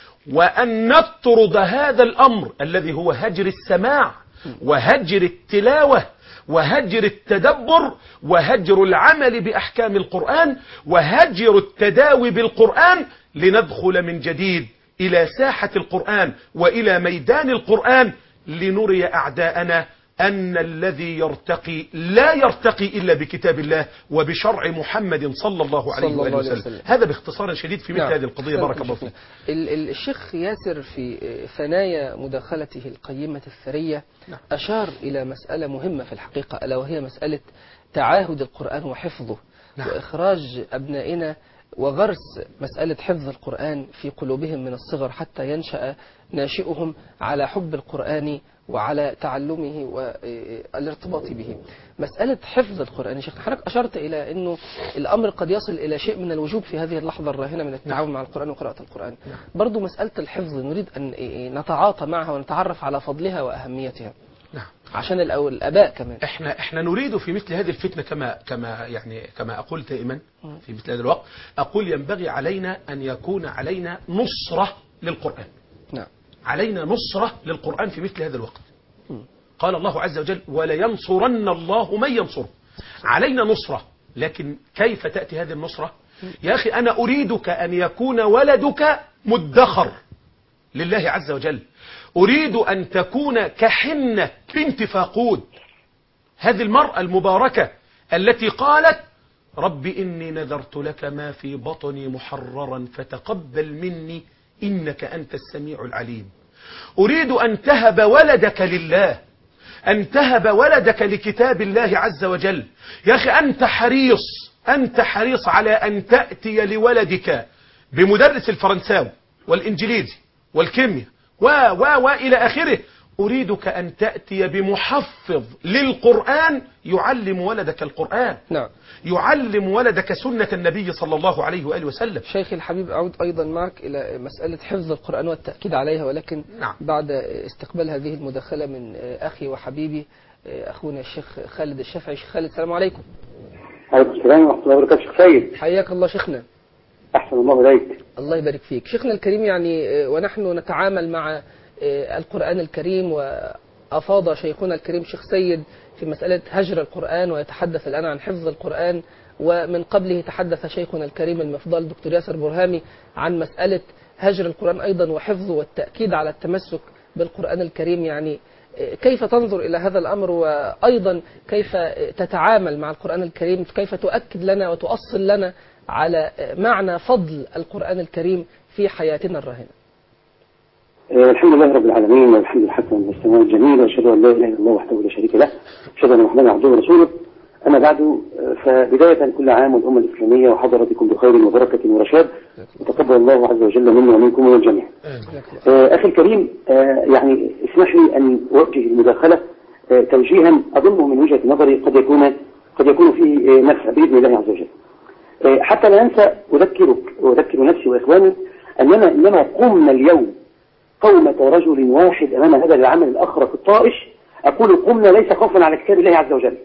وأن نطرد هذا الأمر الذي هو هجر السماع وهجر التلاوة وهجر التدبر وهجر العمل بأحكام القرآن وهجر التداوي بالقرآن، لندخل من جديد إلى ساحة القرآن وإلى ميدان القرآن لنري أعداءنا أن الذي يرتقي لا يرتقي إلا بكتاب الله وبشرع محمد صلى الله عليه صلى الله وآله عليه وسلم. وسلم. هذا باختصار شديد في مثل نعم. هذه القضية. بارك الله فيك. ال- ال- الشيخ ياسر في ثنايا مداخلته القيمة الثرية نعم. أشار إلى مسألة مهمة في الحقيقة، ألا وهي مسألة تعاهد القرآن وحفظه. نعم. وإخراج أبنائنا وغرس مسألة حفظ القرآن في قلوبهم من الصغر حتى ينشأ ناشئهم على حب القرآن وعلى تعلمه والارتباط به. مسألة حفظ القرآن شيخ حضرتك أشرت إلى أنه الأمر قد يصل إلى شيء من الوجوب في هذه اللحظة الراهنة من التعاون مع القرآن وقراءة القرآن. برضو مسألة الحفظ نريد أن نتعاطى معها ونتعرف على فضلها وأهميتها. نعم. عشان الأول الآباء كمان. احنا احنا نريد في مثل هذه الفتنة كما كما يعني كما أقول دائما في مثل هذا الوقت، أقول ينبغي علينا أن يكون علينا نصرة للقرآن. نعم. علينا نصرة للقرآن في مثل هذا الوقت. قال الله عز وجل: ولينصرن الله من ينصره. علينا نصرة، لكن كيف تأتي هذه النصرة؟ يا أخي أنا أريدك أن يكون ولدك مدخر لله عز وجل. أريد أن تكون كحنة بنت فاقود، هذه المرأة المباركة التي قالت: رب إني نذرت لك ما في بطني محررا فتقبل مني إنك أنت السميع العليم. أريد أن تهب ولدك لله، أن تهب ولدك لكتاب الله عز وجل. يا أخي أنت حريص أنت حريص على أن تأتي لولدك بمدرس الفرنساوي والإنجليزي والكيمياء و و وإلى آخره. أريدك أن تأتي بمحفظ للقرآن يعلم ولدك القرآن. نعم. يعلم ولدك سنة النبي صلى الله عليه وآله وسلم. شيخي الحبيب أعود أيضا معك إلى مسألة حفظ القرآن والتأكيد عليها، ولكن نعم. بعد استقبال هذه المداخلة من أخي وحبيبي أخونا الشيخ خالد الشافعي. شيخ خالد السلام عليكم. عليكم السلام ورحمة الله وبركاته. شيخ سيد حياك الله شيخنا. أحسن الله إليك. الله يبارك فيك شيخنا الكريم. يعني ونحن نتعامل مع القرآن الكريم، وأفاض شيخنا الكريم شيخ سيد في مسألة هجر القرآن ويتحدث الآن عن حفظ القرآن، ومن قبله تحدث شيخنا الكريم المفضل دكتور ياسر برهامي عن مسألة هجر القرآن أيضا وحفظه والتأكيد على التمسك بالقرآن الكريم. يعني كيف تنظر إلى هذا الأمر، وأيضا كيف تتعامل مع القرآن الكريم، كيف تؤكد لنا وتؤصل لنا على معنى فضل القرآن الكريم في حياتنا الراهنة؟ الحمد لله رب العالمين، والحمد لله حسن والسماء الجميل، واشهد ان لا اله الا الله وحده لا شريك له، اشهد ان محمدا عبده ورسوله. اما بعد، فبدايه كل عام والامه الاسلاميه وحضراتكم بخير وبركه ورشاد، وتقبل الله عز وجل منا ومنكم ومن الجميع. اخي الكريم، يعني اسمح لي ان اوجه المداخله توجيها اظنه من وجهه نظري قد يكون قد يكون فيه نفع باذن الله عز وجل. حتى لا انسى اذكرك واذكر نفسي واخواني اننا انما قمنا اليوم قومة رجل واحد أمام هذا العمل الأخرى في الطائش. أقول قمنا ليس خوفا على كتاب الله عز وجل،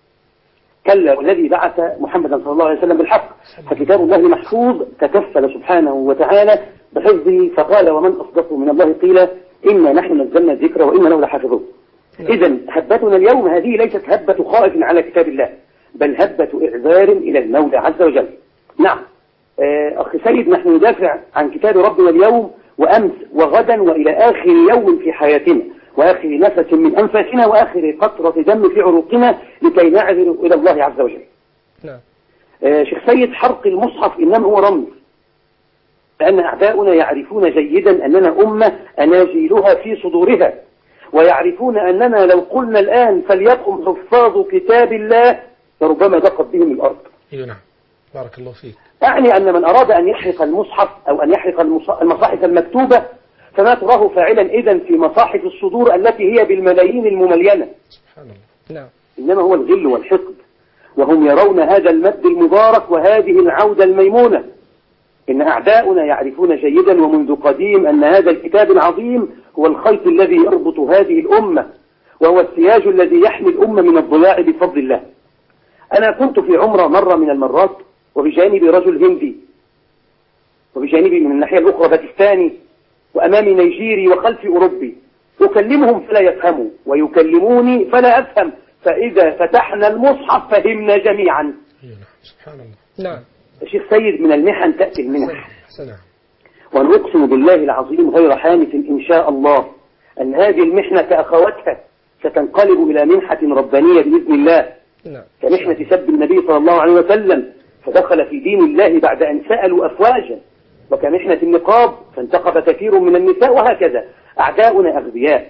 كلا والذي بعث محمدا صلى الله عليه وسلم بالحق، فكتاب الله محفوظ تكفل سبحانه وتعالى بحفظه، فقال: ومن أصدق من الله قيلا إنا نحن نزلنا الذكر وإنا له لحافظون. إذن هبتنا اليوم هذه ليست هبة خائف على كتاب الله، بل هبة إعذار إلى المولى عز وجل. نعم أخي سيد، نحن ندافع عن كتاب ربنا اليوم وأمس وغدا وإلى آخر يوم في حياتنا، وآخر نفس من أنفاسنا، وآخر قطرة دم في عروقنا، لكي نعذر إلى الله عز وجل. نعم. آه شيخ سيد، حرق المصحف إنما هو رمز، لأن أعداؤنا يعرفون جيدا أننا أمة أناجيلها في صدورها، ويعرفون أننا لو قلنا الآن فليقم حفاظ كتاب الله فربما دقت بهم الأرض. ايوه نعم. بارك الله فيك. أعني أن من أراد أن يحرق المصحف أو أن يحرق المصاحف المكتوبة فما تراه فاعلا إذن في مصاحف الصدور التي هي بالملايين المملينة. سبحان الله. نعم. إنما هو الغل والحقد، وهم يرون هذا المد المبارك وهذه العودة الميمونة. إن أعداؤنا يعرفون جيدا ومنذ قديم أن هذا الكتاب العظيم هو الخيط الذي يربط هذه الأمة، وهو السياج الذي يحمي الأمة من الضياع بفضل الله. أنا كنت في عمرة مرة من المرات، وبجانبي رجل هندي، وبجانبي من الناحية الأخرى باكستاني، وأمامي نيجيري، وخلفي أوروبي. أكلمهم فلا يفهموا، ويكلموني فلا أفهم، فإذا فتحنا المصحف فهمنا جميعا. سبحان الله. نعم. الشيخ سيد، من المحن تأتي المنح، سلام. وأنا أقسم بالله العظيم غير حانث إن شاء الله أن هذه المحنة كأخواتها ستنقلب إلى منحة ربانية بإذن الله، كمحنة سب النبي صلى الله عليه وسلم فدخل في دين الله بعد أن سألوا أفواجا، وكمحنة النقاب فانتقب كثير من النساء، وهكذا. أعداؤنا أغبياء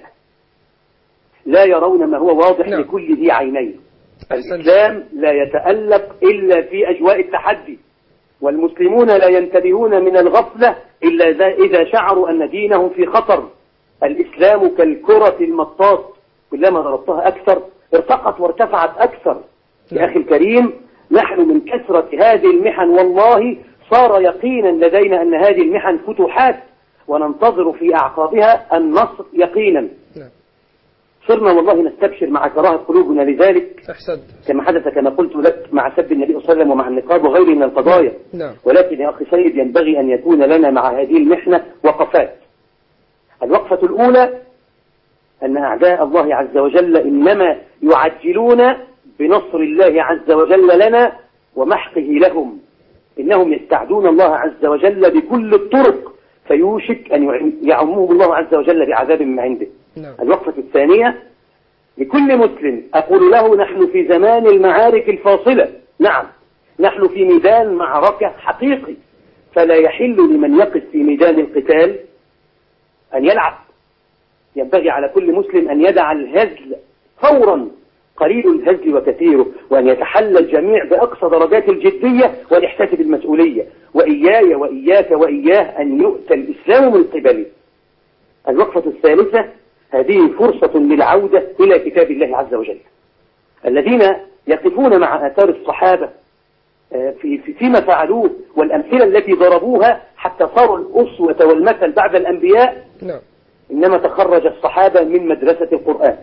لا يرون ما هو واضح نعم. لكل ذي عينين. الإسلام لا يتألق إلا في أجواء التحدي، والمسلمون لا ينتبهون من الغفلة إلا إذا شعروا أن دينهم في خطر. الإسلام كالكرة المطاط، كلما ضربتها أكثر ارتقت وارتفعت أكثر. يا أخي الكريم، نحن من كثرة هذه المحن والله صار يقينا لدينا أن هذه المحن فتوحات، وننتظر في أعقابها النصر يقينا. صرنا والله نستبشر مع كراهة قلوبنا لذلك، كما حدث كما قلت لك مع سب النبي صلى الله عليه وسلم ومع النقاب وغيره من القضايا. ولكن يا أخي سيد، ينبغي أن يكون لنا مع هذه المحنة وقفات. الوقفة الأولى أن أعداء الله عز وجل إنما يعجلون بنصر الله عز وجل لنا ومحقه لهم. إنهم يستعدون الله عز وجل بكل الطرق، فيوشك أن يعمهم الله عز وجل بعذاب من عنده. الوقفة الثانية، لكل مسلم أقول له: نحن في زمان المعارك الفاصلة، نعم نحن في ميدان معركة حقيقي، فلا يحل لمن يقف في ميدان القتال أن يلعب. ينبغي على كل مسلم أن يدع الهزل فورا، قليل الهزل وكثيره، وأن يتحلى الجميع بأقصى درجات الجدية والإحساس بالمسؤولية. وإياي وإياك وإياه أن يؤتى الإسلام من قبله. الوقفة الثالثة، هذه فرصة للعودة إلى كتاب الله عز وجل. الذين يقفون مع آثار الصحابة في فيما فعلوه والأمثلة التي ضربوها حتى صاروا الأسوة والمثل بعد الأنبياء، إنما تخرج الصحابة من مدرسة القرآن.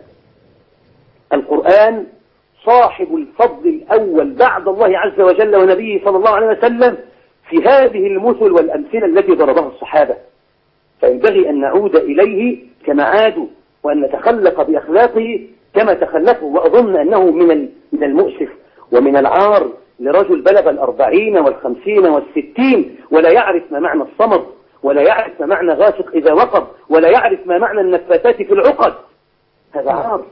القرآن صاحب الفضل الأول بعد الله عز وجل ونبيه صلى الله عليه وسلم في هذه المثل والأمثلة التي ضربها الصحابة، فينبغي أن نعود إليه كما عادوا، وأن نتخلق بأخلاقه كما تخلقوا. وأظن أنه من من المؤسف ومن العار لرجل بلغ الأربعين والخمسين والستين ولا يعرف ما معنى الصمد، ولا يعرف ما معنى غاشق إذا وقب، ولا يعرف ما معنى النفاثات في العقد. هذا عار،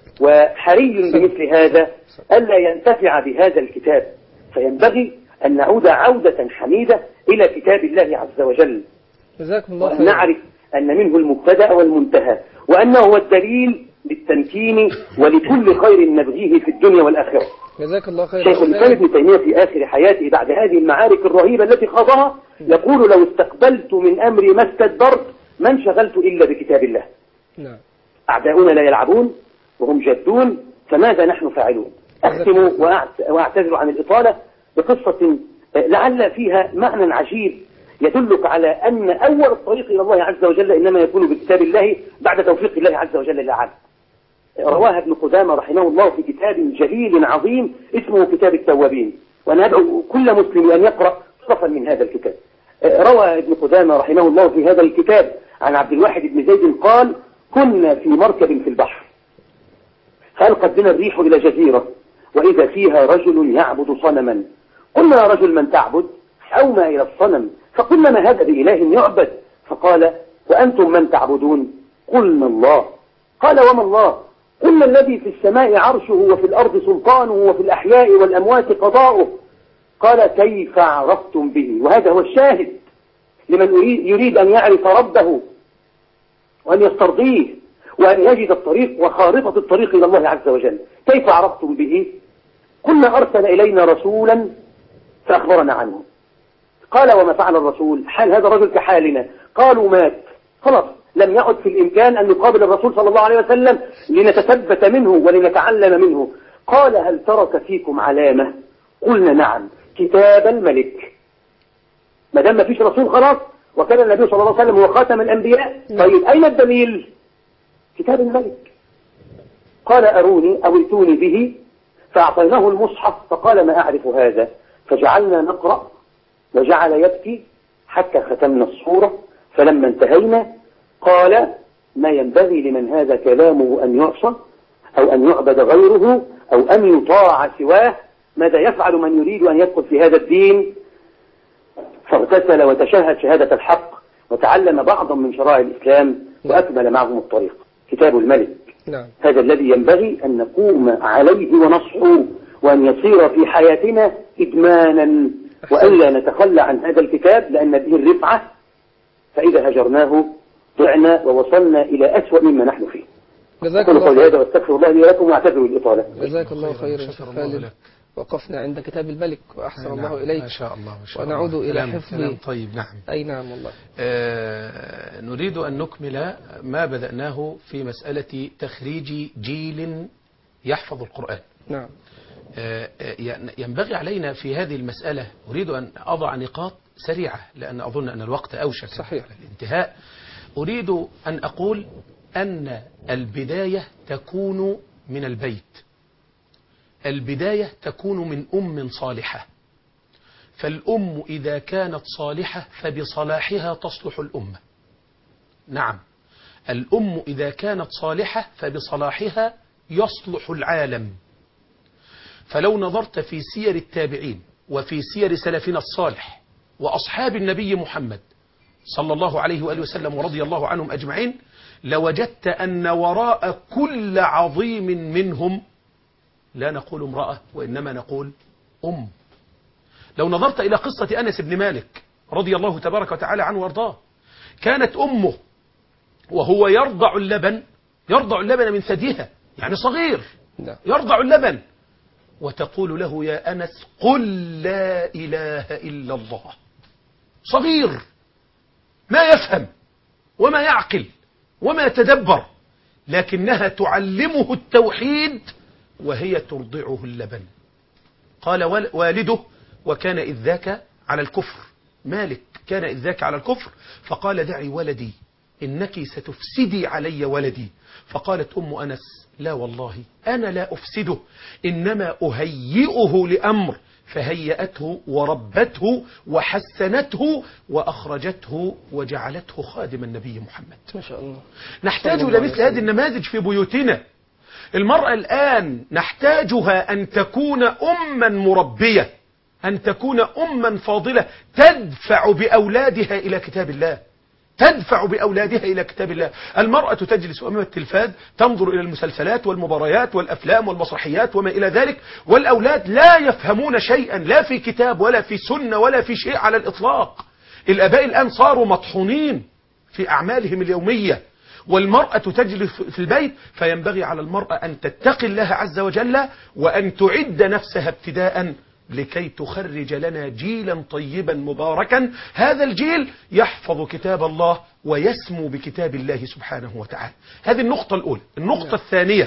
وحري بمثل هذا ألا ينتفع بهذا الكتاب. فينبغي أن نعود عودة حميدة إلى كتاب الله عز وجل، وأن نعرف أن منه المبتدأ والمنتهى، وأنه هو الدليل للتمكين ولكل خير نبغيه في الدنيا والآخرة. جزاك الله خير. شيخ الإسلام ابن تيمية في آخر حياته بعد هذه المعارك الرهيبة التي خاضها يقول: لو استقبلت من أمري ما استدبرت ما انشغلت إلا بكتاب الله. نعم. أعداؤنا لا يلعبون وهم جدون، فماذا نحن فاعلون؟ أختم وأعتذر عن الإطالة بقصة لعل فيها معنى عجيب يدلك على أن أول الطريق إلى الله عز وجل إنما يكون بكتاب الله بعد توفيق الله عز وجل للعبد. رواها ابن قدامة رحمه الله في كتاب جليل عظيم اسمه كتاب التوابين، وأنا أدعو كل مسلم أن يقرأ صفا من هذا الكتاب. روى ابن قدامة رحمه الله في هذا الكتاب عن عبد الواحد بن زيد قال: كنا في مركب في البحر، فألقت بنا الريح إلى جزيرة، وإذا فيها رجل يعبد صنما. قلنا: يا رجل من تعبد؟ أومى إلى الصنم. فقلنا: ما هذا بإله يعبد؟ فقال: وأنتم من تعبدون؟ قلنا: الله. قال: وما الله؟ قلنا: الذي في السماء عرشه وفي الأرض سلطانه وفي الأحياء والأموات قضاؤه. قال: كيف عرفتم به؟ وهذا هو الشاهد لمن يريد أن يعرف ربه وأن يسترضيه وأن يجد الطريق وخارطة الطريق إلى الله عز وجل. كيف عرفتم به؟ قلنا: أرسل إلينا رسولا فأخبرنا عنه. قال: وما فعل الرسول؟ حال هذا الرجل كحالنا. قالوا: مات. خلاص، لم يعد في الإمكان أن نقابل الرسول صلى الله عليه وسلم لنتثبت منه ولنتعلم منه. قال: هل ترك فيكم علامة؟ قلنا: نعم، كتاب الملك. ما دام ما فيش رسول خلاص، وكان النبي صلى الله عليه وسلم هو خاتم الأنبياء. طيب أين الدليل؟ كتاب الملك. قال: أروني أو ائتوني به. فأعطيناه المصحف فقال: ما أعرف هذا. فجعلنا نقرأ وجعل يبكي حتى ختمنا الصورة. فلما انتهينا قال: ما ينبغي لمن هذا كلامه أن يعصى أو أن يعبد غيره أو أن يطاع سواه؟ ماذا يفعل من يريد أن يدخل في هذا الدين؟ فاغتسل وتشهد شهادة الحق وتعلم بعضا من شرائع الإسلام وأكمل معهم الطريق. كتاب الملك نعم. هذا الذي ينبغي أن نقوم عليه ونصحه، وأن يصير في حياتنا إدمانا، وألا نتخلى عن هذا الكتاب، لأن به الرفعة، فإذا هجرناه ضعنا ووصلنا إلى أسوأ مما نحن فيه. جزاك أقول الله قولي خير. هذا واستغفر الله لي ولكم واعتذروا الإطالة. جزاك الله خيرا شكر شيخ الله خالد. لك. وقفنا عند كتاب الملك وأحسن نعم. الله إليك. ما شاء الله ما شاء ونعود الله. إلى كلام حفظ كلام طيب. نعم. أي نعم والله. آه نريد أن نكمل ما بدأناه في مسألة تخريج جيل يحفظ القرآن. نعم. آه ينبغي علينا في هذه المسألة، أريد أن أضع نقاط سريعة لأن أظن أن الوقت أوشك صحيح. على الانتهاء. أريد أن أقول أن البداية تكون من البيت، البداية تكون من أم صالحة، فالأم إذا كانت صالحة فبصلاحها تصلح الأمة. نعم، الأم إذا كانت صالحة فبصلاحها يصلح العالم. فلو نظرت في سير التابعين وفي سير سلفنا الصالح وأصحاب النبي محمد صلى الله عليه وآله وسلم ورضي الله عنهم أجمعين، لوجدت أن وراء كل عظيم منهم لا نقول امرأة وإنما نقول أم. لو نظرت إلى قصة أنس بن مالك رضي الله تبارك وتعالى عنه وارضاه، كانت أمه وهو يرضع اللبن، يرضع اللبن من ثديها، يعني صغير يرضع اللبن، وتقول له يا أنس قل لا إله إلا الله. صغير ما يفهم وما يعقل وما يتدبر، لكنها تعلمه التوحيد وهي ترضعه اللبن. قال والده وكان إذ ذاك على الكفر، مالك كان إذ ذاك على الكفر، فقال دعي ولدي إنك ستفسدي علي ولدي. فقالت أم أنس لا والله أنا لا أفسده، إنما أهيئه لأمر، فهيأته وربته وحسنته وأخرجته وجعلته خادم النبي محمد. ما شاء الله. نحتاج إلى مثل هذه النماذج في بيوتنا. المرأة الآن نحتاجها أن تكون أما مربية، أن تكون أما فاضلة تدفع بأولادها إلى كتاب الله، تدفع بأولادها إلى كتاب الله. المرأة تجلس أمام التلفاز تنظر إلى المسلسلات والمباريات والأفلام والمسرحيات وما إلى ذلك، والأولاد لا يفهمون شيئا، لا في كتاب ولا في سنة ولا في شيء على الإطلاق. الآباء الآن صاروا مطحونين في أعمالهم اليومية، والمرأة تجلس في البيت. فينبغي على المرأة أن تتقي الله عز وجل وأن تعد نفسها ابتداء لكي تخرج لنا جيلا طيبا مباركا. هذا الجيل يحفظ كتاب الله ويسمو بكتاب الله سبحانه وتعالى. هذه النقطة الأولى. النقطة الثانية،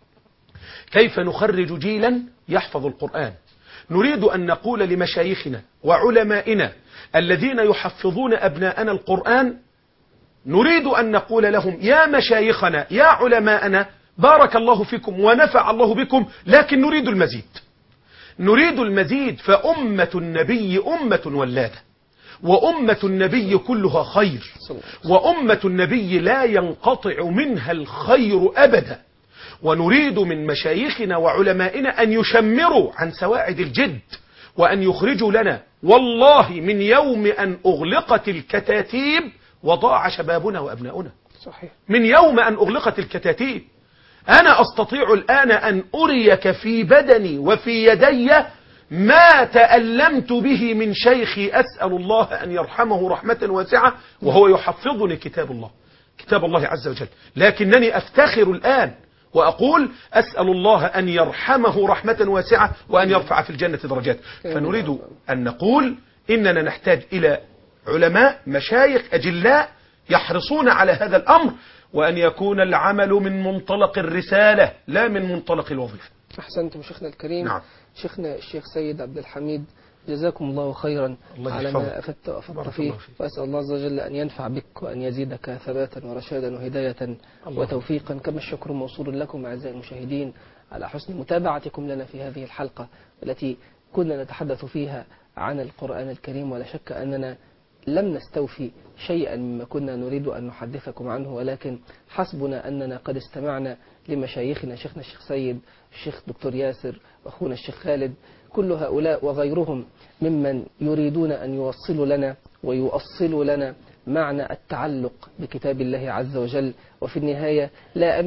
كيف نخرج جيلا يحفظ القرآن؟ نريد أن نقول لمشايخنا وعلمائنا الذين يحفظون أبناءنا القرآن، نريد أن نقول لهم يا مشايخنا يا علماءنا بارك الله فيكم ونفع الله بكم، لكن نريد المزيد، نريد المزيد. فأمة النبي أمة ولادة، وأمة النبي كلها خير، وأمة النبي لا ينقطع منها الخير أبدا. ونريد من مشايخنا وعلمائنا أن يشمروا عن سواعد الجد، وأن يخرجوا لنا والله من يوم أن أغلقت الكتاتيب وضاع شبابنا وأبناؤنا. صحيح. من يوم أن أغلقت الكتاتيب أنا أستطيع الآن أن أريك في بدني وفي يدي ما تألمت به من شيخي، أسأل الله أن يرحمه رحمة واسعة، وهو يحفظني كتاب الله، كتاب الله عز وجل. لكنني أفتخر الآن وأقول أسأل الله أن يرحمه رحمة واسعة وأن يرفع في الجنة درجات. فنريد أن نقول إننا نحتاج إلى علماء مشايخ أجلاء يحرصون على هذا الأمر، وأن يكون العمل من منطلق الرسالة لا من منطلق الوظيفة. أحسنتم شيخنا الكريم. نعم. شيخنا الشيخ سيد عبد الحميد، جزاكم الله خيرا الله على ما أفدت وأفدت فيه، وأسأل الله عز وجل أن ينفع بك وأن يزيدك ثباتا ورشادا وهداية وتوفيقا. كما الشكر موصول لكم أعزائي المشاهدين على حسن متابعتكم لنا في هذه الحلقة التي كنا نتحدث فيها عن القرآن الكريم. ولا شك أننا لم نستوفي شيئا مما كنا نريد أن نحدثكم عنه، ولكن حسبنا أننا قد استمعنا لمشايخنا، شيخنا الشيخ سيد، الشيخ دكتور ياسر، وأخونا الشيخ خالد، كل هؤلاء وغيرهم ممن يريدون أن يوصلوا لنا ويؤصلوا لنا معنى التعلق بكتاب الله عز وجل. وفي النهاية لا أملك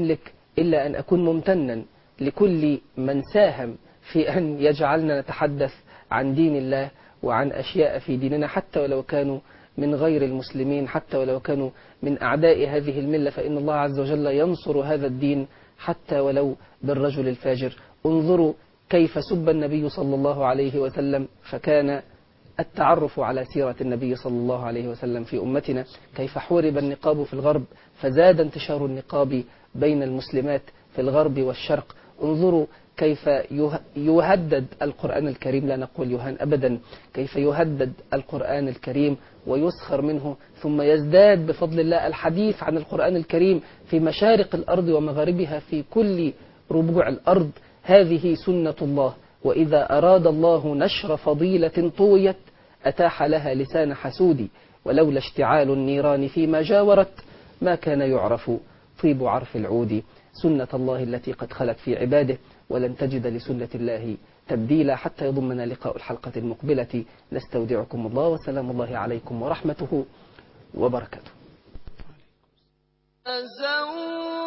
إلا أن أكون ممتنا لكل من ساهم في أن يجعلنا نتحدث عن دين الله وعن أشياء في ديننا، حتى ولو كانوا من غير المسلمين، حتى ولو كانوا من أعداء هذه الملة، فإن الله عز وجل ينصر هذا الدين حتى ولو بالرجل الفاجر. انظروا كيف سب النبي صلى الله عليه وسلم، فكان التعرف على سيرة النبي صلى الله عليه وسلم في أمتنا. كيف حورب النقاب في الغرب فزاد انتشار النقاب بين المسلمات في الغرب والشرق. انظروا كيف يهدد القرآن الكريم، لا نقول يهان أبدا، كيف يهدد القرآن الكريم ويسخر منه، ثم يزداد بفضل الله الحديث عن القرآن الكريم في مشارق الأرض ومغاربها، في كل ربوع الأرض. هذه سنة الله، وإذا أراد الله نشر فضيلة طويت أتاح لها لسان حسود، ولولا اشتعال النيران فيما جاورت ما كان يعرف طيب عرف العود. سنة الله التي قد خلت في عباده، ولن تجد لسنة الله تبديلا. حتى يضمنا لقاء الحلقة المقبلة، نستودعكم الله، وسلام الله عليكم ورحمته وبركاته.